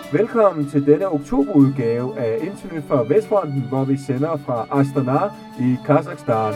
Velkommen til denne oktoberudgave af Interview fra Vestfronten, hvor vi sender fra Astana i Kazakhstan.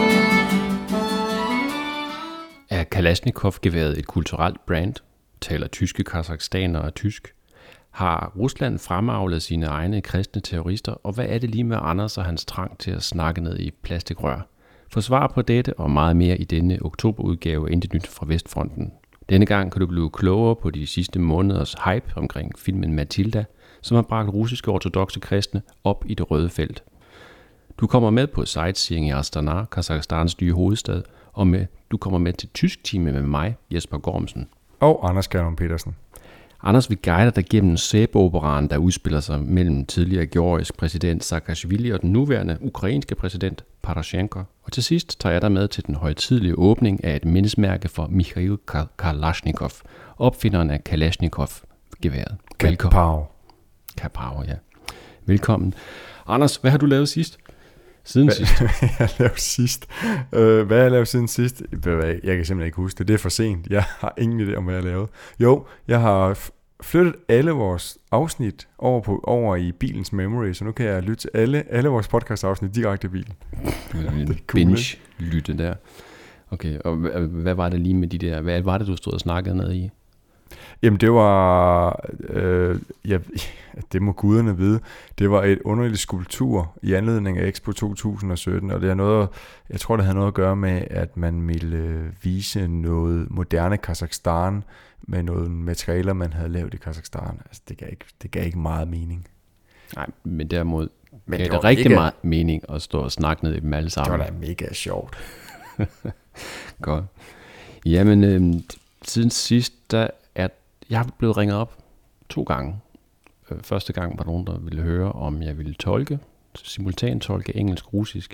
Er Kalashnikov-geværet et kulturelt brand? Taler tyske kazakhstanere tysk? Har Rusland fremavlet sine egne kristne terrorister? Og hvad er det lige med Anders og hans trang til at snakke ned i plastikrør? Få svar på dette og meget mere i denne oktoberudgave af Interview fra Vestfronten. Denne gang kan du blive klogere på de sidste måneders hype omkring filmen Matilda, som har bragt russiske ortodokse kristne op i det røde felt. Du kommer med på sightseeing i Astana, Kazakhstans nye hovedstad, og du kommer med til tysk time med mig, Jesper Gormsen. Og Anders Gernum Petersen. Anders vil guide dig gennem sæbeoperaen, der udspiller sig mellem tidligere georgisk præsident Saakashvili og den nuværende ukrainske præsident Poroshenko. Og til sidst tager jeg dig med til den højtidelige åbning af et mindesmærke for Mikhail Kalashnikov, opfinderen af Kalashnikov-geværet. Velkommen. Kapow, ja. Velkommen. Anders, hvad har du lavet sidst? Siden sidst? Hvad har jeg lavet siden sidst? Jeg kan simpelthen ikke huske det. Det er for sent. Jeg har ingen idé om, hvad jeg har lavet. Jo, jeg har flyttet alle vores afsnit over i bilens memory, så nu kan jeg lytte til alle vores podcast-afsnit direkte i bilen. Binge-lytte der. Okay, og hvad var det lige med de der... Hvad var det, du stod og snakkede ned i? Jamen det var, det må guderne vide, det var et underligt skulptur i anledning af Expo 2017, og det er noget, jeg tror det havde noget at gøre med, at man ville vise noget moderne Kazakhstan med nogle materialer, man havde lavet i Kazakhstan. Altså det gav ikke meget mening. Nej, men derimod gav det rigtig meget mening at stå og snakke ned i dem alle sammen. Det var da mega sjovt. Godt. Jamen, siden sidst, jeg er blevet ringet op 2 gange. Første gang var nogen, der ville høre, om jeg ville simultantolke engelsk-russisk.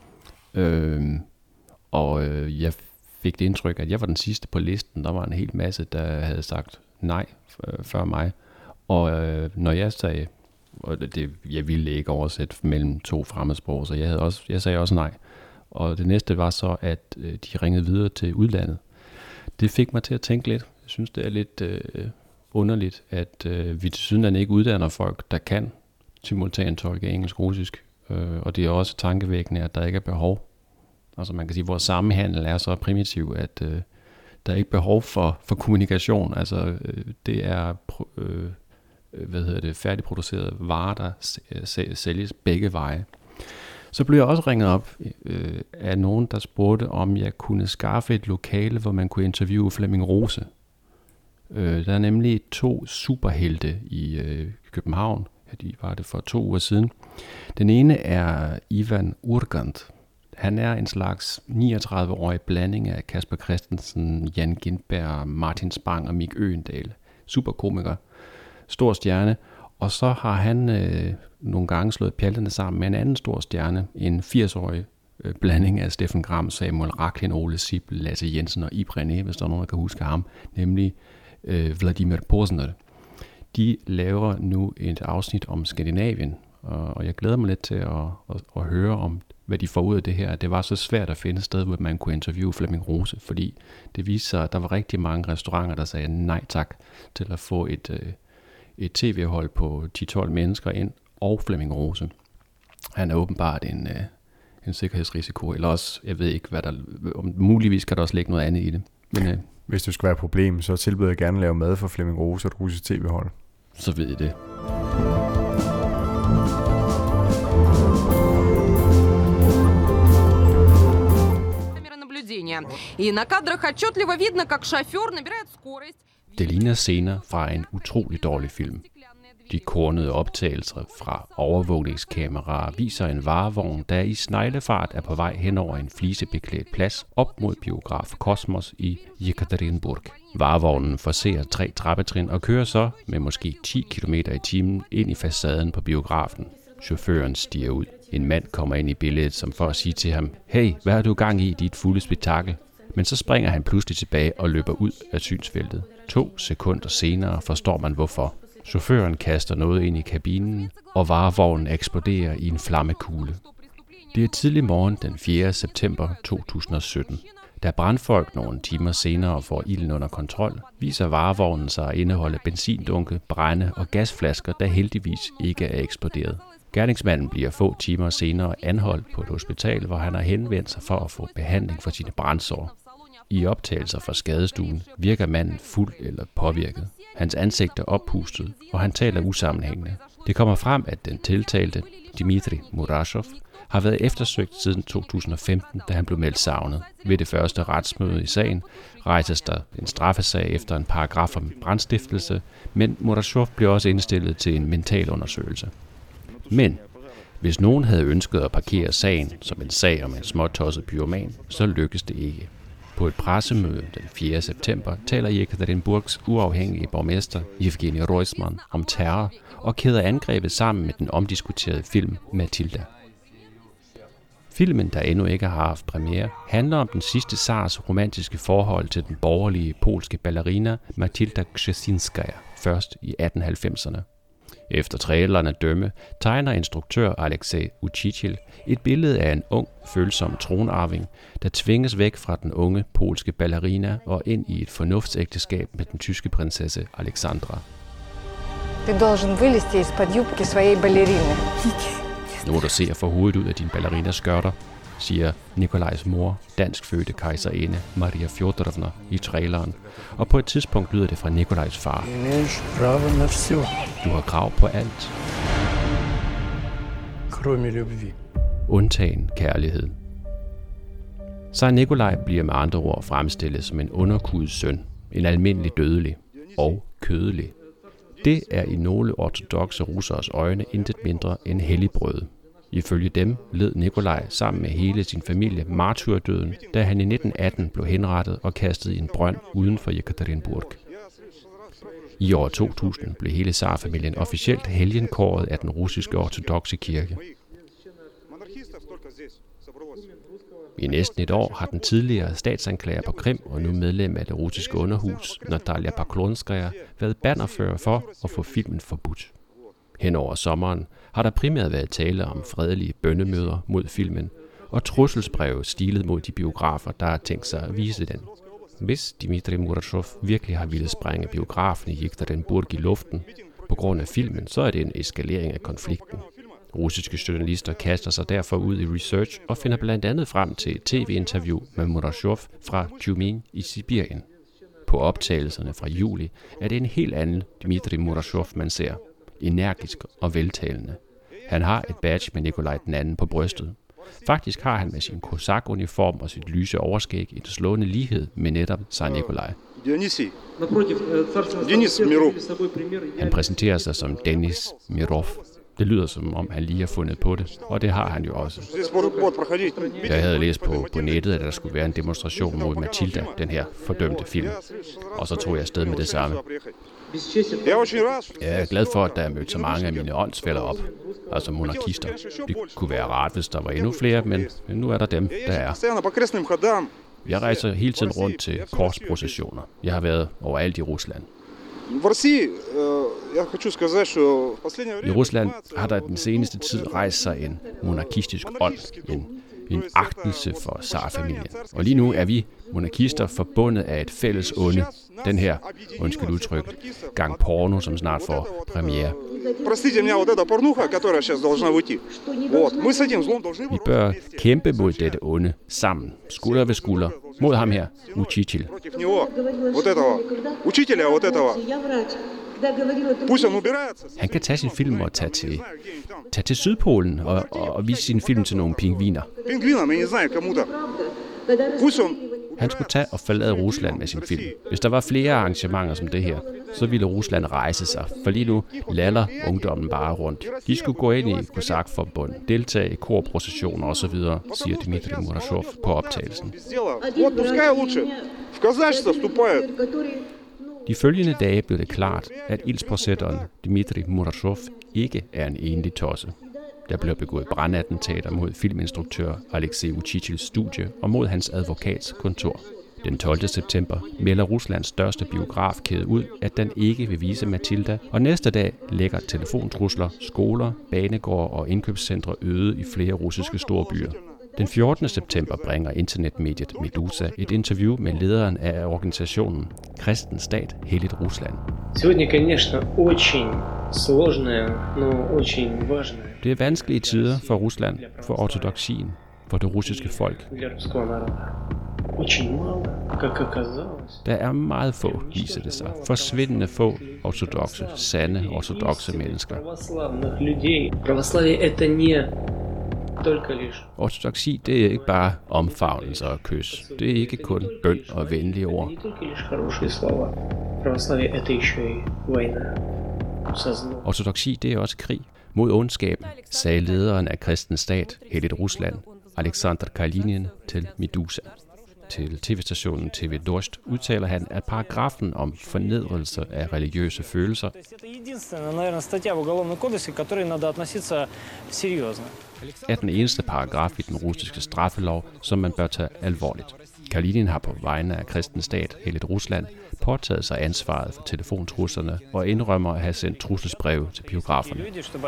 Jeg fik det indtryk, at jeg var den sidste på listen. Der var en hel masse, der havde sagt nej før mig. Og når jeg sagde, jeg ville ikke oversætte mellem 2 fremmedsprog, så jeg sagde også nej. Og det næste var så, at de ringede videre til udlandet. Det fik mig til at tænke lidt. Jeg synes, det er lidt underligt, at vi til sydenlande ikke uddanner folk, der kan simultantolke engelsk-russisk. Og det er også tankevækkende, at der ikke er behov. Altså man kan sige, at vores sammenhandel er så primitiv, at der er ikke behov for kommunikation. Altså det er færdigproducerede varer, der sælges begge veje. Så blev jeg også ringet op af nogen, der spurgte, om jeg kunne skaffe et lokale, hvor man kunne interviewe Flemming Rose. Der er nemlig 2 superhelte i København. De var det for 2 uger siden. Den ene er Ivan Urgant. Han er en slags 39-årig blanding af Kasper Christensen, Jan Gintberg, Martin Spang og Mik Øgendahl. Superkomiker. Stor stjerne. Og så har han nogle gange slået pjalterne sammen med en anden stor stjerne, en 80-årig blanding af Steffen Gram, Samuel Raklin, Ole Sippel, Lasse Jensen og Ibrahim, hvis der er nogen, der kan huske ham, nemlig Vladimir Pozner. De laver nu et afsnit om Skandinavien, og jeg glæder mig lidt til at høre om, hvad de får ud af det her. Det var så svært at finde et sted, hvor man kunne interviewe Flemming Rose, fordi det viste sig, at der var rigtig mange restauranter, der sagde nej tak til at få et tv-hold på 10-12 mennesker ind, og Flemming Rose. Han er åbenbart en sikkerhedsrisiko, eller også, jeg ved ikke, muligvis kan der også ligge noget andet i det. Men, hvis det skulle være et problem, så tilbyder jeg gerne at lave mad for Flemming Rose og et russisk tv-hold. Så ved I det. И на кадрах отчетливо видно, как шофер набирает скорость. Det ligner scener fra en utrolig dårlig film. De kornede optagelser fra overvågningskameraer viser en varevogn, der i sneglefart er på vej hen over en flisebeklædt plads op mod biograf Kosmos i Yekaterinburg. Varevognen forcerer 3 trappetrin og kører så med måske 10 km i timen ind i facaden på biografen. Chaufføren stiger ud. En mand kommer ind i billedet som for at sige til ham, hey, hvad har du gang i dit fulde spektakel? Men så springer han pludselig tilbage og løber ud af synsfeltet. 2 sekunder senere forstår man hvorfor. Chaufføren kaster noget ind i kabinen, og varevognen eksploderer i en flammekugle. Det er tidlig morgen den 4. september 2017. Da brandfolk nogle timer senere får ilden under kontrol, viser varevognen sig at indeholde benzindunke, brænde og gasflasker, der heldigvis ikke er eksploderet. Gerningsmanden bliver få timer senere anholdt på et hospital, hvor han har henvendt sig for at få behandling for sine brandsår. I optagelser fra skadestuen virker manden fuld eller påvirket. Hans ansigt er oppustet, og han taler usammenhængende. Det kommer frem, at den tiltalte, Dmitri Murashov, har været eftersøgt siden 2015, da han blev meldt savnet. Ved det første retsmøde i sagen rejses der en straffesag efter en paragraf om brandstiftelse, men Murashov blev også indstillet til en mentalundersøgelse. Men hvis nogen havde ønsket at parkere sagen som en sag om en småtosset pyroman, så lykkes det ikke. På et pressemøde den 4. september taler Jekaterinburgs uafhængige borgmester Evgeni Roisman om terror og kæder angrebet sammen med den omdiskuterede film Matilda. Filmen, der endnu ikke har haft premiere, handler om den sidste zars romantiske forhold til den borgerlige polske ballerina Matilda Krzesinskaja, først i 1890'erne. Efter traileren at dømme, tegner instruktør Alexej Uchitil et billede af en ung, følsom tronarving, der tvinges væk fra den unge polske ballerina og ind i et fornuftsægteskab med den tyske prinsesse Alexandra. Ты должен вылезти из-под юбки своей балерины. Nu der ser for hovedet ud af din ballerinas skørter, siger Nikolajs mor, danskfødte kejserinde Maria Fjodorovna i traileren, og på et tidspunkt lyder det fra Nikolajs far. Du har krav på alt. Undtagen kærlighed. Så Nikolaj bliver med andre ord fremstillet som en underkudet søn, en almindelig dødelig og kødelig. Det er i nogle ortodokse russeres øjne intet mindre end helligbrød. Ifølge dem led Nikolaj sammen med hele sin familie martyrdøden, da han i 1918 blev henrettet og kastet i en brønd uden for Jekaterinburg. I år 2000 blev hele zarfamilien officielt helgenkåret af den russiske ortodokse kirke. I næsten et år har den tidligere statsanklager på Krim og nu medlem af det russiske underhus, Natalia Poklonskaya, været bannerfører for at få filmen forbudt. Hen over sommeren har der primært været tale om fredelige bønnemøder mod filmen og trusselsbreve stilet mod de biografer, der har tænkt sig at vise den. Hvis Dmitri Murashov virkelig har ville sprænge biografen i Jekaterinburg i luften på grund af filmen, så er det en eskalering af konflikten. Russiske journalister kaster sig derfor ud i research og finder blandt andet frem til et tv-interview med Murashov fra Tyumen i Sibirien. På optagelserne fra juli er det en helt anden Dmitri Murashov, man ser. Energisk og veltalende. Han har et badge med Nikolaj den anden på brystet. Faktisk har han med sin kosak-uniform og sit lyse overskæg en slående lighed med netop Tsar Nikolaj. Han præsenterer sig som Denis Mirov. Det lyder som om, han lige har fundet på det, og det har han jo også. Jeg havde læst på nettet, at der skulle være en demonstration mod Matilda, den her fordømte film. Og så tog jeg afsted med det samme. Jeg er glad for, at der er mødt så mange af mine åndsfæller op, altså monarkister. Det kunne være rart, hvis der var endnu flere, men nu er der dem, der er. Jeg rejser hele tiden rundt til korsprocessioner. Jeg har været overalt i Rusland. I Rusland har der den seneste tid rejst sig en monarkistisk ånd, en agtelse for zarfamilien. Og lige nu er vi monarkister forbundet af et fælles onde. Den her, undskyld udtryk, gang porno, som snart får premiere. Vi bør kæmpe mod dette onde sammen, skulder ved skulder, mod ham her, Uchitil. Han kan tage sin film og tage til Sydpolen og vise sin film til nogle pingviner. Han skulle tage og forlade Rusland med sin film. Hvis der var flere arrangementer som det her, så ville Rusland rejse sig, for lige nu laller ungdommen bare rundt. De skulle gå ind i Kosak-forbund, deltage i korprocessioner osv., siger Dmitri Murashov på optagelsen. De følgende dage blev det klart, at ildspåsætteren Dmitri Murashov ikke er en enlig tosse. Der blev begået brandattentater mod filminstruktør Alexej Uchitils studie og mod hans advokats kontor. Den 12. september melder Ruslands største biografkæde ud, at den ikke vil vise Matilda, og næste dag lægger telefontrusler, skoler, banegårde og indkøbscentre øde i flere russiske storbyer. Den 14. september bringer internetmediet Meduza et interview med lederen af organisationen Kristen Stat Helligt Rusland. Сегодня, конечно, очень сложная, но очень важная. Det er vanskelige tider for Rusland, for ortodoksien, for det russiske folk. Для русского народа. Очень мало, как оказалось. Der er meget få, viser det sig. Forsvindende få ortodokse, sande ortodokse mennesker. Православных людей. Православие это не только лишь. Ortodoksi, det er ikke bare omfavnelser og kys. Det er ikke kun bøn og venlige ord. Не только лишь хорошие слова. Православие это еще и война. Со злом. Ortodoksi, det er også krig mod ondskaben, sagde lederen af Kristen Stat Helligt Rusland, Alexander Kalinin, til Meduza. Til tv-stationen TV Dost udtaler han, at paragrafen om fornedrelse af religiøse følelser er den eneste paragraf i den russiske straffelov, som man bør tage alvorligt. Kalinin har på vegne af Kristen Stat Helligt Rusland påtaget sig ansvaret for telefontruslerne og indrømmer at have sendt trusselsbreve til biograferne.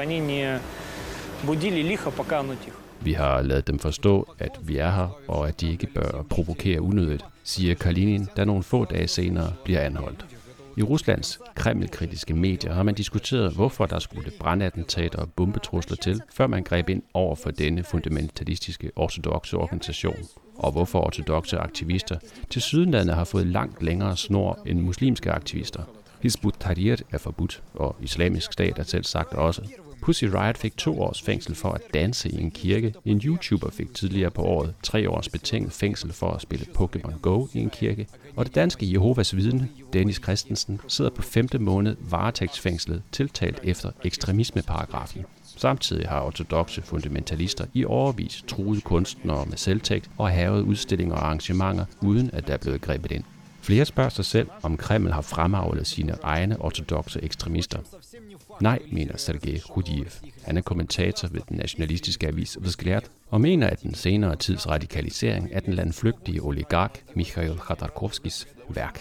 Vi har ladet dem forstå, at vi er her, og at de ikke bør provokere unødigt, siger Kalinin, da nogle få dage senere bliver anholdt. I Ruslands kremlkritiske medier har man diskuteret, hvorfor der skulle brandattentater og bombetrusler til, før man greb ind over for denne fundamentalistiske ortodokse organisation, og hvorfor ortodokse aktivister tilsyneladende har fået langt længere snor end muslimske aktivister. Hizb ut-Tahrir er forbudt, og Islamisk Stat er selv sagt også. Pussy Riot fik 2 års fængsel for at danse i en kirke. En YouTuber fik tidligere på året 3 års betinget fængsel for at spille Pokémon Go i en kirke. Og det danske Jehovas vidne, Dennis Christensen, sidder på 5. måned varetægtsfængslet tiltalt efter ekstremismeparagrafen. Samtidig har ortodokse fundamentalister i årevis truet kunstnere med selvtægt og havet udstillinger og arrangementer, uden at der er blevet grebet ind. Flere spørger sig selv, om Kreml har fremavlet sine egne ortodokse ekstremister. Nej, mener Sergej Khudiev. Han er kommentator ved den nationalistiske avis Vzglyad og mener, at den senere tids radikalisering er den landflygtige oligark Mikhail Khodorkovskijs værk.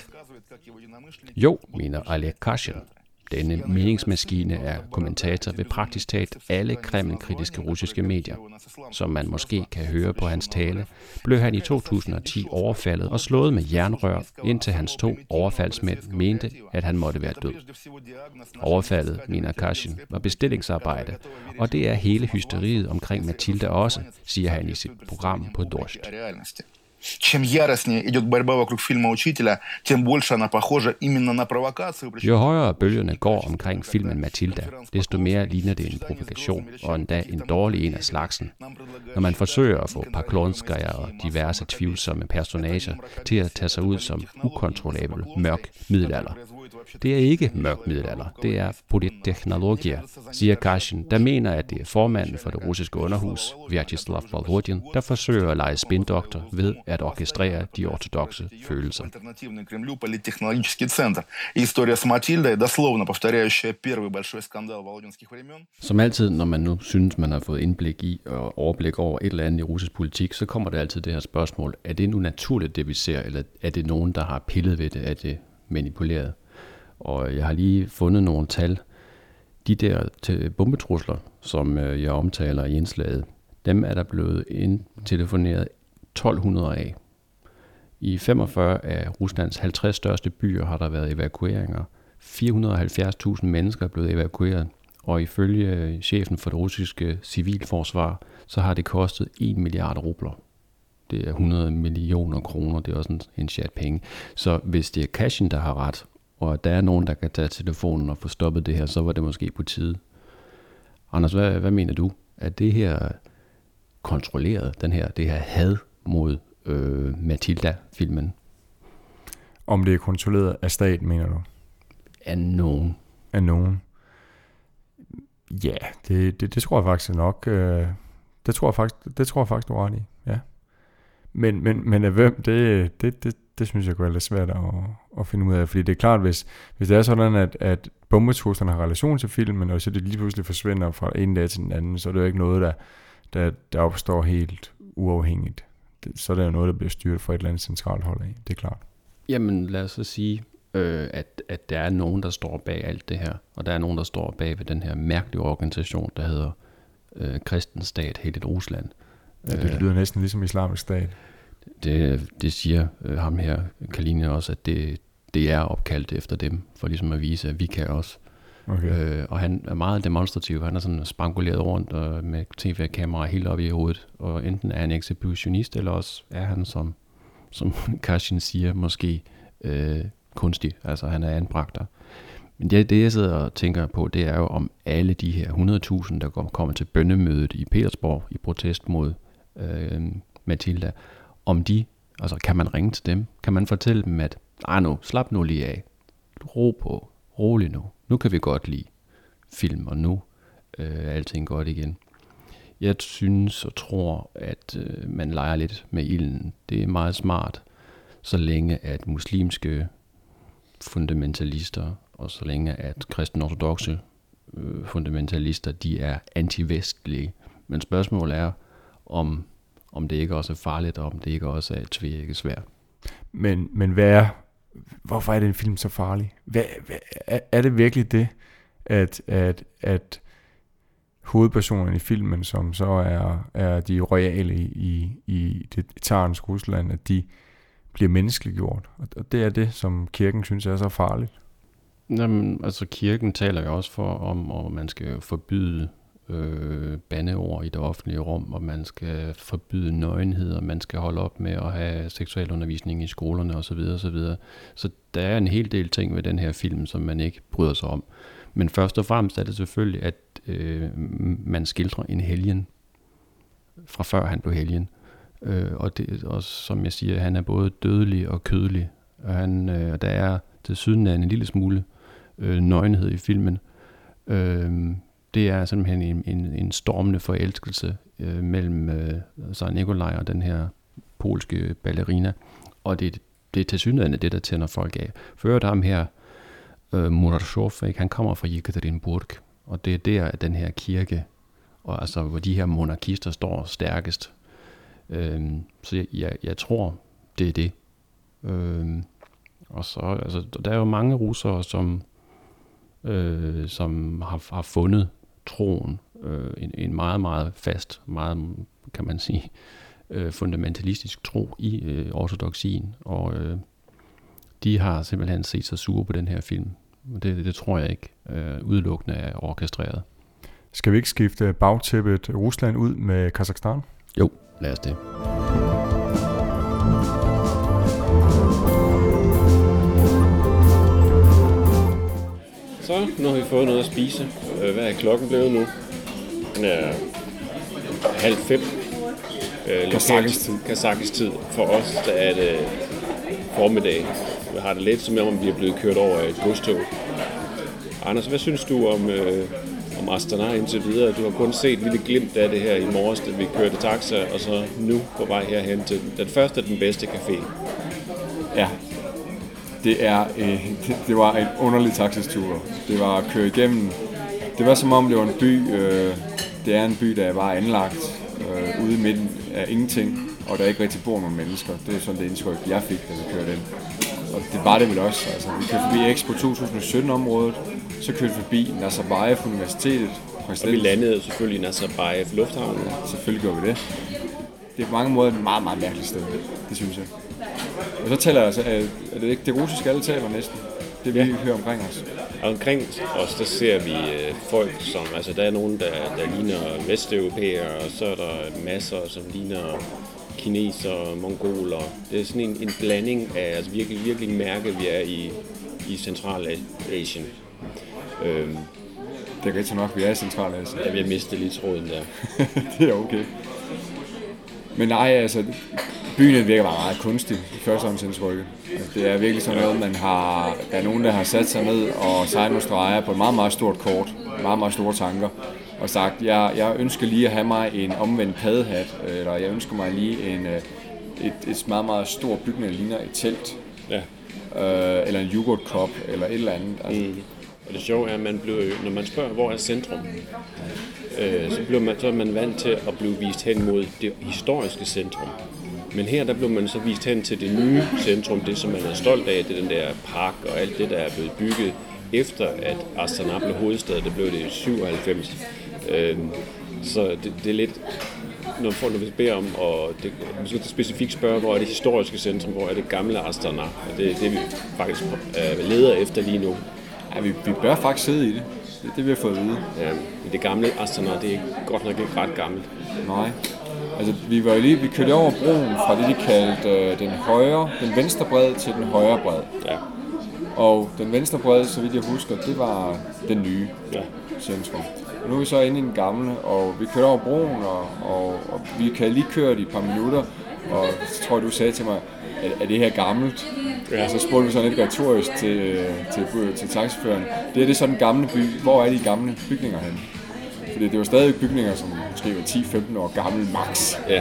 Jo, mener Oleg Kashin. Denne meningsmaskine er kommentator ved praktisk talt alle kremlkritiske russiske medier. Som man måske kan høre på hans tale, blev han i 2010 overfaldet og slået med jernrør, indtil hans 2 overfaldsmænd mente, at han måtte være død. Overfaldet, mener Kashin, var bestillingsarbejde, og det er hele hysteriet omkring Matilda også, siger han i sit program på Dost. Чем яростнее идет борьба вокруг фильма «Учителя», тем больше она похожа именно на провокацию. Jo højere bølgerne går omkring filmen Matilda, desto mere ligner det en provokation, og endda en dårlig en af slagsen. Når man forsøger at få Poklonskaya og diverse tvivlsomme personager til at tage sig ud som ukontrollabel mørk middelalder. Det er ikke mørk middelalder, det er politteknologier, siger Kashin, der mener, at det er formanden for det russiske underhus, Vyacheslav Volodin, der forsøger at lege spindoktor ved at orkestrere de ortodokse følelser. Som altid, når man nu synes, man har fået indblik i og overblik over et eller andet i russisk politik, så kommer der altid det her spørgsmål, er det nu naturligt, det vi ser, eller er det nogen, der har pillet ved det, er det manipuleret? Og jeg har lige fundet nogle tal. De der bombetrusler, som jeg omtaler i indslaget, dem er der blevet indtelefoneret 1200 af. I 45 af Ruslands 50 største byer har der været evakueringer. 470.000 mennesker er blevet evakueret, og ifølge chefen for det russiske civilforsvar, så har det kostet 1 milliard rubler. Det er 100 millioner kroner, det er også en chat penge. Så hvis det er Kashin, der har ret, og der er nogen, der kan tage telefonen og få stoppet det her, så var det måske på tide. Anders, hvad mener du? Er det her kontrolleret, det her had mod Matilda-filmen? Om det er kontrolleret af staten, mener du? Af nogen. Af nogen. Ja, det tror jeg faktisk nok. Det tror jeg faktisk, du er ret i. Ja. Men af hvem, det synes jeg kunne være lidt svært at finde ud af. Fordi det er klart, hvis det er sådan, at bombetruslerne har relation til filmen, og så det lige pludselig forsvinder fra en dag til den anden, så er det jo ikke noget, der opstår helt uafhængigt. Så er det jo noget, der bliver styret fra et eller andet centralt hold af. Det er klart. Jamen lad os så sige, at der er nogen, der står bag alt det her. Og der er nogen, der står bag ved den her mærkelige organisation, der hedder Kristen Stat Helligt Rusland. Ja, det lyder næsten ligesom Islamisk Stat. Det siger ham her, Kalinin, også, at det er opkaldt efter dem, for ligesom at vise, at vi kan også. Okay. Og han er meget demonstrativ. Han er sådan spanguleret rundt med tv-kamera helt op i hovedet. Og enten er han ekshibitionist, eller også er han, som Kashin siger, måske kunstig. Altså han er anbragt der. Men det jeg sidder og tænker på, det er jo om alle de her 100.000, der kommer til bønnemødet i Petersborg i protest mod Matilda, om de, altså kan man ringe til dem? Kan man fortælle dem, at slap nu lige af. Ro på. Rolig nu. Nu kan vi godt lide film, og nu er alting godt igen. Jeg synes og tror, at man leger lidt med ilden. Det er meget smart, så længe at muslimske fundamentalister, og så længe at kristen-ortodokse fundamentalister, de er antivestlige. Men spørgsmålet er, om det ikke også er farligt, og om det ikke også er et tvækket sværd. Men hvorfor er den film så farlig? Er det virkelig det, at hovedpersonerne i filmen, som så er de royale i det tsarens Rusland, at de bliver menneskeliggjort? Og det er det, som kirken synes er så farligt. Jamen, altså kirken taler jo også om, at man skal forbyde bandeord i det offentlige rum, og man skal forbyde nøgenhed, og man skal holde op med at have seksualundervisning i skolerne osv. osv. Så der er en hel del ting ved den her film, som man ikke bryder sig om. Men først og fremmest er det selvfølgelig, at man skildrer en helgen fra før han blev helgen. Og som jeg siger, han er både dødelig og kødelig. Og der er tilsyneladende en lille smule nøgenhed i filmen. Det er simpelthen en stormende forelskelse mellem Tsar Nikolaj og den her polske ballerina. Og det er tilsyneladende det, der tænder folk af. Før ham her, Murashov, han kommer fra Yekaterinburg, og det er der, at den her kirke, og altså, hvor de her monarkister står stærkest. Så jeg tror, det er det. Og så, altså, der er jo mange russere, som har fundet troen, en meget, meget fast, meget, kan man sige, fundamentalistisk tro i ortodoksien, og de har simpelthen set sig sure på den her film. Det tror jeg ikke udelukkende er orkestreret. Skal vi ikke skifte bagtæppet Rusland ud med Kazakhstan? Jo, lad os det. Så, nu har vi fået noget at spise. Hvad er klokken blevet nu? Den er 4:30. Kazakisk tid. For os der er det formiddag. Vi har det lidt som om, vi er blevet kørt over et godstog. Anders, hvad synes du om Astana indtil videre? Du har kun set et lille glimt af det her i morges, da vi kørte taxa, og så nu på vej herhen til den første og den bedste café. Ja. Det var en underlig taxistur. Det var at køre igennem. Det var som om det var en by. Det er en by, der var anlagt ude i midten af ingenting, og der ikke rigtig bor nogen mennesker. Det er sådan det indtryk, jeg fik, da vi kørte ind. Og det var det vel også. Altså, vi kørte forbi Expo 2017-området, så kørte vi forbi Nazarbayev Universitetet. Og vi landede selvfølgelig i Nazarbayev lufthavnen. Selvfølgelig gjorde vi det. Det er på mange måder et meget, meget mærkeligt sted. Det synes jeg. Og så taler altså, er det ikke det russiske, alle taler næsten? Det vi hører omkring os. Og omkring os, der ser vi folk, som, altså der er nogen, der ligner vesteuropæere, og så er der masser, som ligner kinesere, mongoler. Det er sådan en blanding af, altså virkelig mærke, vi er i Centralasien. Det er rigtig nok, vi er i Centralasien. Jeg vil miste lidt tråden der. Det er okay. Men nej, altså, byen virker bare meget kunstig i førstehåndsindtrykket. Det er virkelig sådan noget, der er nogen, der har sat sig ned og sejlet nogle streger på et meget, meget stort kort, meget, meget store tanker, og sagt, jeg ønsker lige at have mig en omvendt paddehat, eller jeg ønsker mig lige et meget, meget stor bygning, der ligner et telt, ja. Eller en yoghurtkop, eller et eller andet. Altså. Og det sjove er, at når man spørger, hvor er centrum, så er man vant til at blive vist hen mod det historiske centrum. Men her der blev man så vist hen til det nye centrum, det som man er stolt af, det er den der park og alt det, der er blevet bygget efter, at Astana blev hovedstad, det blev det i 97. Så det er lidt når vi beder om, og vi skal specifikt spørge, hvor er det historiske centrum, hvor er det gamle Astana. Og det er det, vi faktisk leder efter lige nu. Ja, vi bør faktisk sidde i det. Det er det, vi har fået at vide. Ja, det gamle Astana, det er godt nok ikke ret gammelt. Nej. Altså, vi kørte over broen fra det, de kaldte den venstre bred til den højre bred. Ja. Og den venstre bred, så vidt jeg husker, det var den nye centrum. Og nu er vi så inde i den gamle, og vi kørte over broen, og vi kan lige køre det i et par minutter, og så tror jeg, du sagde til mig, er det her gammelt? Ja. Og så spurgte vi sådan lidt retorisk til taxiføreren. Det er så den gamle by. Hvor er de gamle bygninger henne? Fordi det var stadig bygninger, som måske var 10-15 år gamle max. Ja.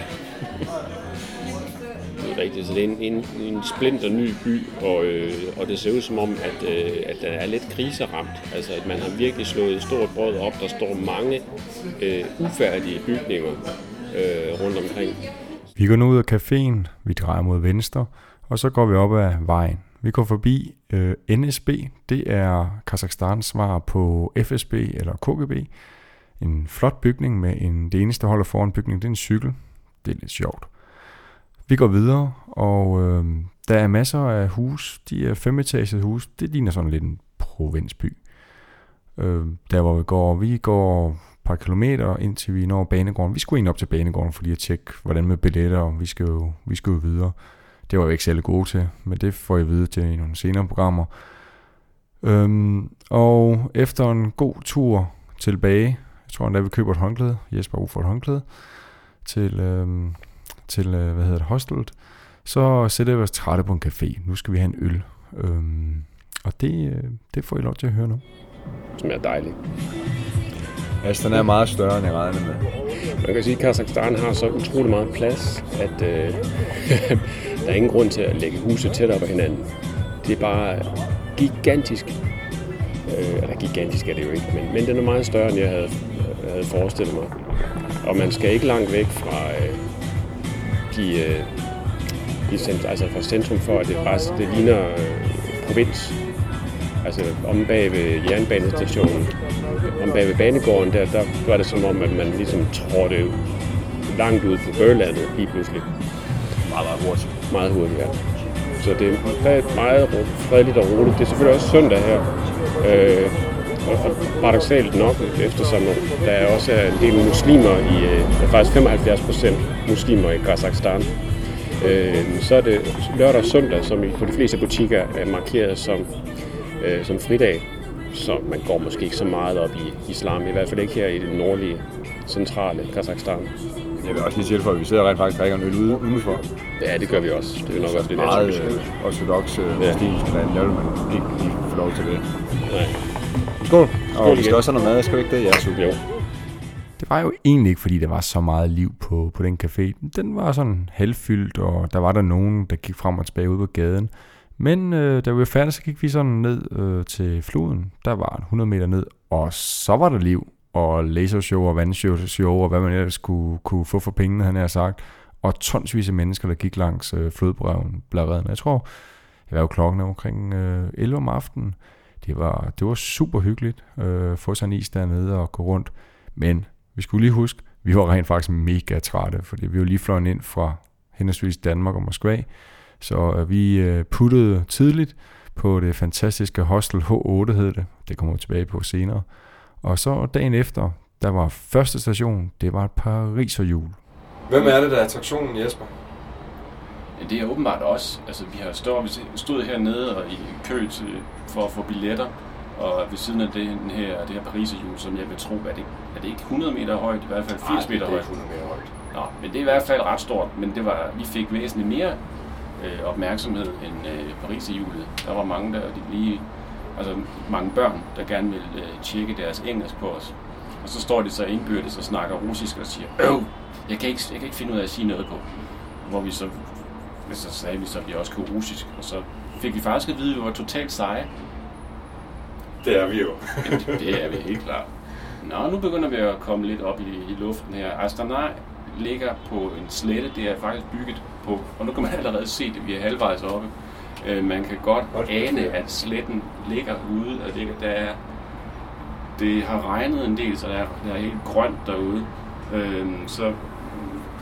Det er rigtigt. Så det er en splinter ny by, og det ser ud som om, at der er lidt kriseramt. Altså, at man har virkelig slået et stort brød op. Der står mange ufærdige bygninger rundt omkring. Vi går nu ud af caféen, vi drejer mod venstre, og så går vi op ad vejen. Vi går forbi NSB, det er Kazakhstans svar på FSB eller KGB. En flot bygning med det eneste, der holder foran bygningen, det er en cykel. Det er lidt sjovt. Vi går videre, og der er masser af hus. De er 5-etagede hus. Det ligner sådan lidt en provinsby. Der hvor vi går et par kilometer, indtil vi når banegården. Vi skulle egentlig op til banegården for lige at tjekke, hvordan med billetter, og vi skal jo videre. Det var vi ikke særlig gode til, men det får jeg vide til i nogle senere programmer. Og efter en god tur tilbage, jeg tror endda vi køber et håndklæde, Jesper har for et håndklæde, til hostelet, så sætter vi os trætte på en café. Nu skal vi have en øl. Og det får I lov til at høre nu. Som er dejligt. Astana er meget større, end jeg regnede med. Man kan sige, at Kazakhstan har så utrolig meget plads, at der er ingen grund til at lægge huset tættere på hinanden. Det er bare gigantisk. Eller gigantisk er det jo ikke, men den er meget større, end jeg havde forestillet mig. Og man skal ikke langt væk fra fra centrum, for at det ligner provins. Altså om bag ved jernbanestationen, om bag ved banegården, der var det som om, at man ligesom trådte langt ud på børlandet lige pludselig. Meget hurtigt. Meget hurtigt, ja. Så det er meget fredeligt og roligt. Det er selvfølgelig også søndag her. Og paradoksalt nok, eftersom der er også en del muslimer der er faktisk 75% muslimer i Kazakhstan. Så er det lørdag og søndag, som på de fleste butikker er markeret som fridag. Så man går måske ikke så meget op i islam, i hvert fald ikke her i det nordlige, centrale Kazakhstan. Jeg vil også lige tilføje, at vi sidder rent faktisk drikker en øl udenfor. Ja, det gør vi også. Det er nok også lidt meget ortodox muslimsk land. Jeg vil man ikke lige få lov til det. Nej. Skål. Og vi skal også have noget mad, skal vi ikke det? Ja, super. Jo. Det var jo egentlig ikke, fordi der var så meget liv på den café. Den var sådan halvfyldt, og der var der nogen, der gik frem og tilbage ude på gaden. Men da vi var færdige, så gik vi sådan ned til floden. Der var 100 meter ned, og så var der liv. Og lasershow og vandshow og hvad man ellers kunne få for pengene, han har sagt. Og tonsvis af mennesker, der gik langs flodbredden. Jeg tror, jeg var jo klokken omkring 11 om aftenen. Det var super hyggeligt at få sig en is dernede og gå rundt. Men vi skulle lige huske, vi var rent faktisk mega trætte, fordi vi var lige fløjet ind fra henholdsvis Danmark og Moskva. Så vi puttede tidligt på det fantastiske hostel H8 hed det. Det kommer vi tilbage på senere. Og så dagen efter, der var første station, det var et pariserhjul. Hvem er det, der er attraktionen, Jesper? Ja, det er åbenbart også. Altså, vi har stået hernede og i kø for at få billetter, og ved siden af det her pariserhjul, som jeg vil tro, er det ikke 100 meter højt, i hvert fald 80 meter højt. 100 meter højt. Nå, men det er i hvert fald ret stort, men vi fik væsentligt mere opmærksomhed end pariserhjulet. Der var mange, mange børn, der gerne ville tjekke deres engelsk på os. Og så står de så indbyrdes og snakker russisk og siger, jeg kan ikke finde ud af at sige noget på. Hvor vi så sagde vi så, at vi også kunne russisk, og så fik vi faktisk at vide, at vi var totalt seje. Det er vi jo. Det er vi helt klart. Nå, nu begynder vi at komme lidt op i luften her. Astana ligger på en slette, det er faktisk bygget på, og nu kan man allerede se det, vi er halvvejs oppe. Man kan godt ane, at sletten ligger ude, og det har regnet en del, så der er helt grønt derude. Så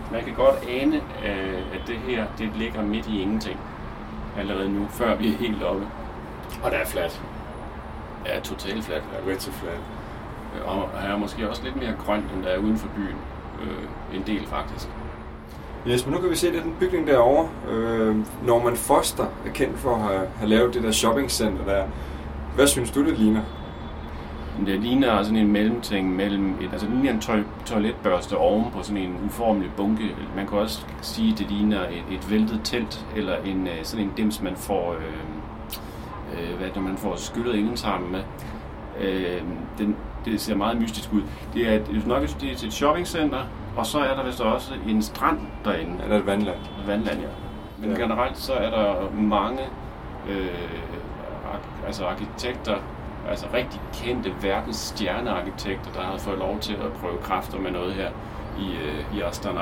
man kan godt ane, at det her, det ligger midt i ingenting allerede nu, før vi er helt oppe. Og der er fladt. Ja, totalt fladt. Ja, rigtig fladt. Og her er måske også lidt mere grønt, end der er uden for byen. En del faktisk. Yes, men nu kan vi se, det er den bygning derovre. Norman Foster er kendt for at have lavet det der shoppingcenter der. Hvad synes du, det ligner? Det ligner sådan en mellemting mellem det ligner en toiletbørste oven på sådan en uformelig bunke. Man kan også sige, at det ligner et væltet telt, eller sådan en dims, man får, man får skyllet indentarmen med. Det ser meget mystisk ud. Det er et shoppingcenter, og så er der vist også en strand derinde. Ja, der er et vandland. Vandland, ja. Men generelt så er der mange arkitekter, altså rigtig kendte verdensstjernearkitekter, der har fået lov til at prøve kræfter med noget her i Astana.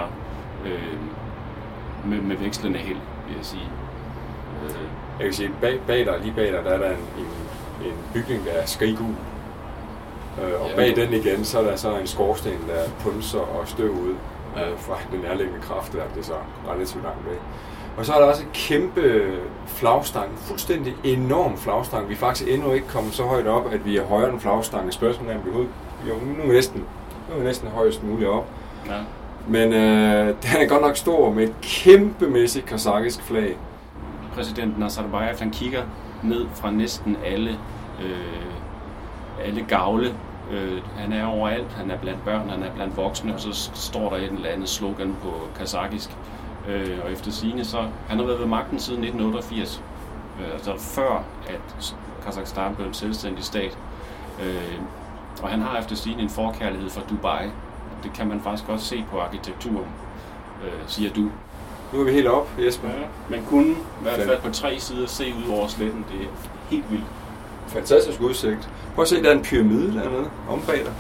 Med vekslende held, vil jeg sige. Jeg kan sige, lige bag dig, der er der en bygning, der er skriggul. Og bag den igen, så er der så en skorsten, der punser og støv ud fra den nærliggende kraftværk. Det er så relativt langt væk. Og så er der også en kæmpe flagstang, fuldstændig enorm flagstang. Vi er faktisk endnu ikke kommet så højt op, at vi er højere end flagstangen. Spørgsmålet er, om nu er vi næsten højest muligt op. Ja. Men den er godt nok stor med et kæmpemæssigt kazakisk flag. Præsidenten Nazarbayev, han kigger ned fra næsten alle gavle. Han er overalt, han er blandt børn, han er blandt voksne, og så står der et eller andet slogan på kazakisk. Og efter sigende så, han har været ved magten siden 1988, altså før at Kazakhstan blev en selvstændig stat. Og han har efter sigende en forkærlighed for Dubai. Det kan man faktisk også se på arkitekturen, siger du. Nu er vi helt op, Jesper. Ja, man kunne i hvert fald på 3 sider se ud over sletten. Det er helt vildt. Fantastisk udsigt. Prøv at se, der er en pyramide dernede, om bag dig.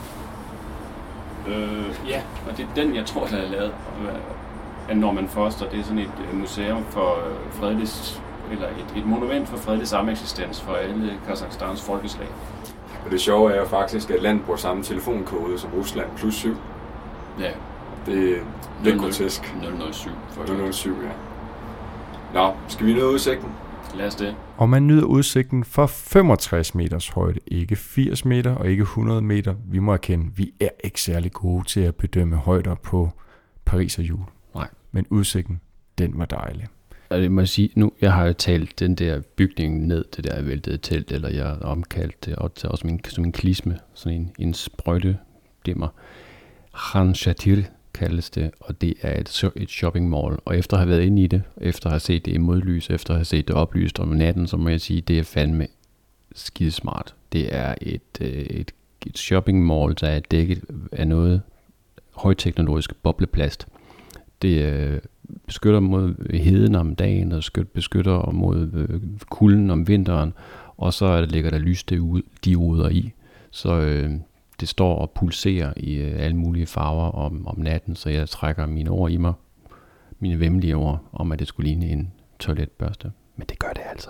Ja, og det er den, jeg tror, der er lavet af Norman Foster. Det er sådan et museum for fredelig, eller et monument for fredelig sameksistens for alle Kazakhstans folkeslag. Og det sjove er jo faktisk, at landet bruger samme telefonkode som Rusland +7. Ja. Det er lidt grotesk. 007. 007, ja. Nå, skal vi nyde udsigten? Lad os det. Og man nyder udsigten for 65 meters højde, ikke 80 meter og ikke 100 meter. Vi må erkende, vi er ikke særlig gode til at bedømme højder på Paris og jul. Nej. Men udsigten, den var dejlig. Og det må jeg sige, nu jeg har jo talt den der bygning ned, det der væltede telt, eller jeg har omkaldt det også som en klisme, sådan en sprøjteglimmer. Khan Shatir kaldes det, og det er et shopping mall. Og efter at have været inde i det, efter at have set det i modlys, efter at have set det oplyst om natten, så må jeg sige, det er fandme skidesmart. Det er et shopping mall, der er dækket af noget højteknologisk bobleplast. Det beskytter mod heden om dagen, og beskytter mod kulden om vinteren, og så ligger der lysdioder i. Så det står og pulserer i alle mulige farver om natten, så jeg trækker mine ord i mig, mine væmmelige ord, om at det skulle ligne en toiletbørste. Men det gør det altså.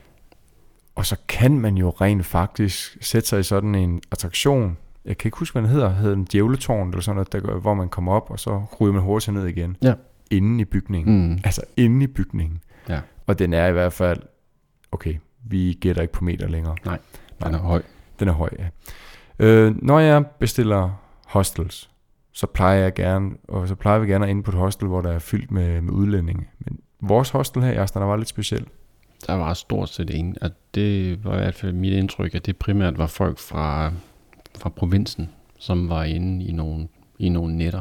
Og så kan man jo rent faktisk sætte sig i sådan en attraktion. Jeg kan ikke huske, hvad den hedder. Hedder den Djævletårn, eller sådan noget, hvor man kommer op, og så ryger man hurtigt ned igen. Ja. Inde i bygningen. Altså inde i bygningen. Ja. Og den er i hvert fald, okay, vi gætter ikke på meter længere. Nej, den er høj. Den er høj, ja. Når jeg bestiller hostels, så plejer vi gerne at inde på et hostel, hvor der er fyldt med udlændinge. Men vores hostel her i Astana var lidt specielt. Der var stort set ingen. At det var i hvert fald mit indtryk, at det primært var folk fra provinsen, som var inde i nogle nætter.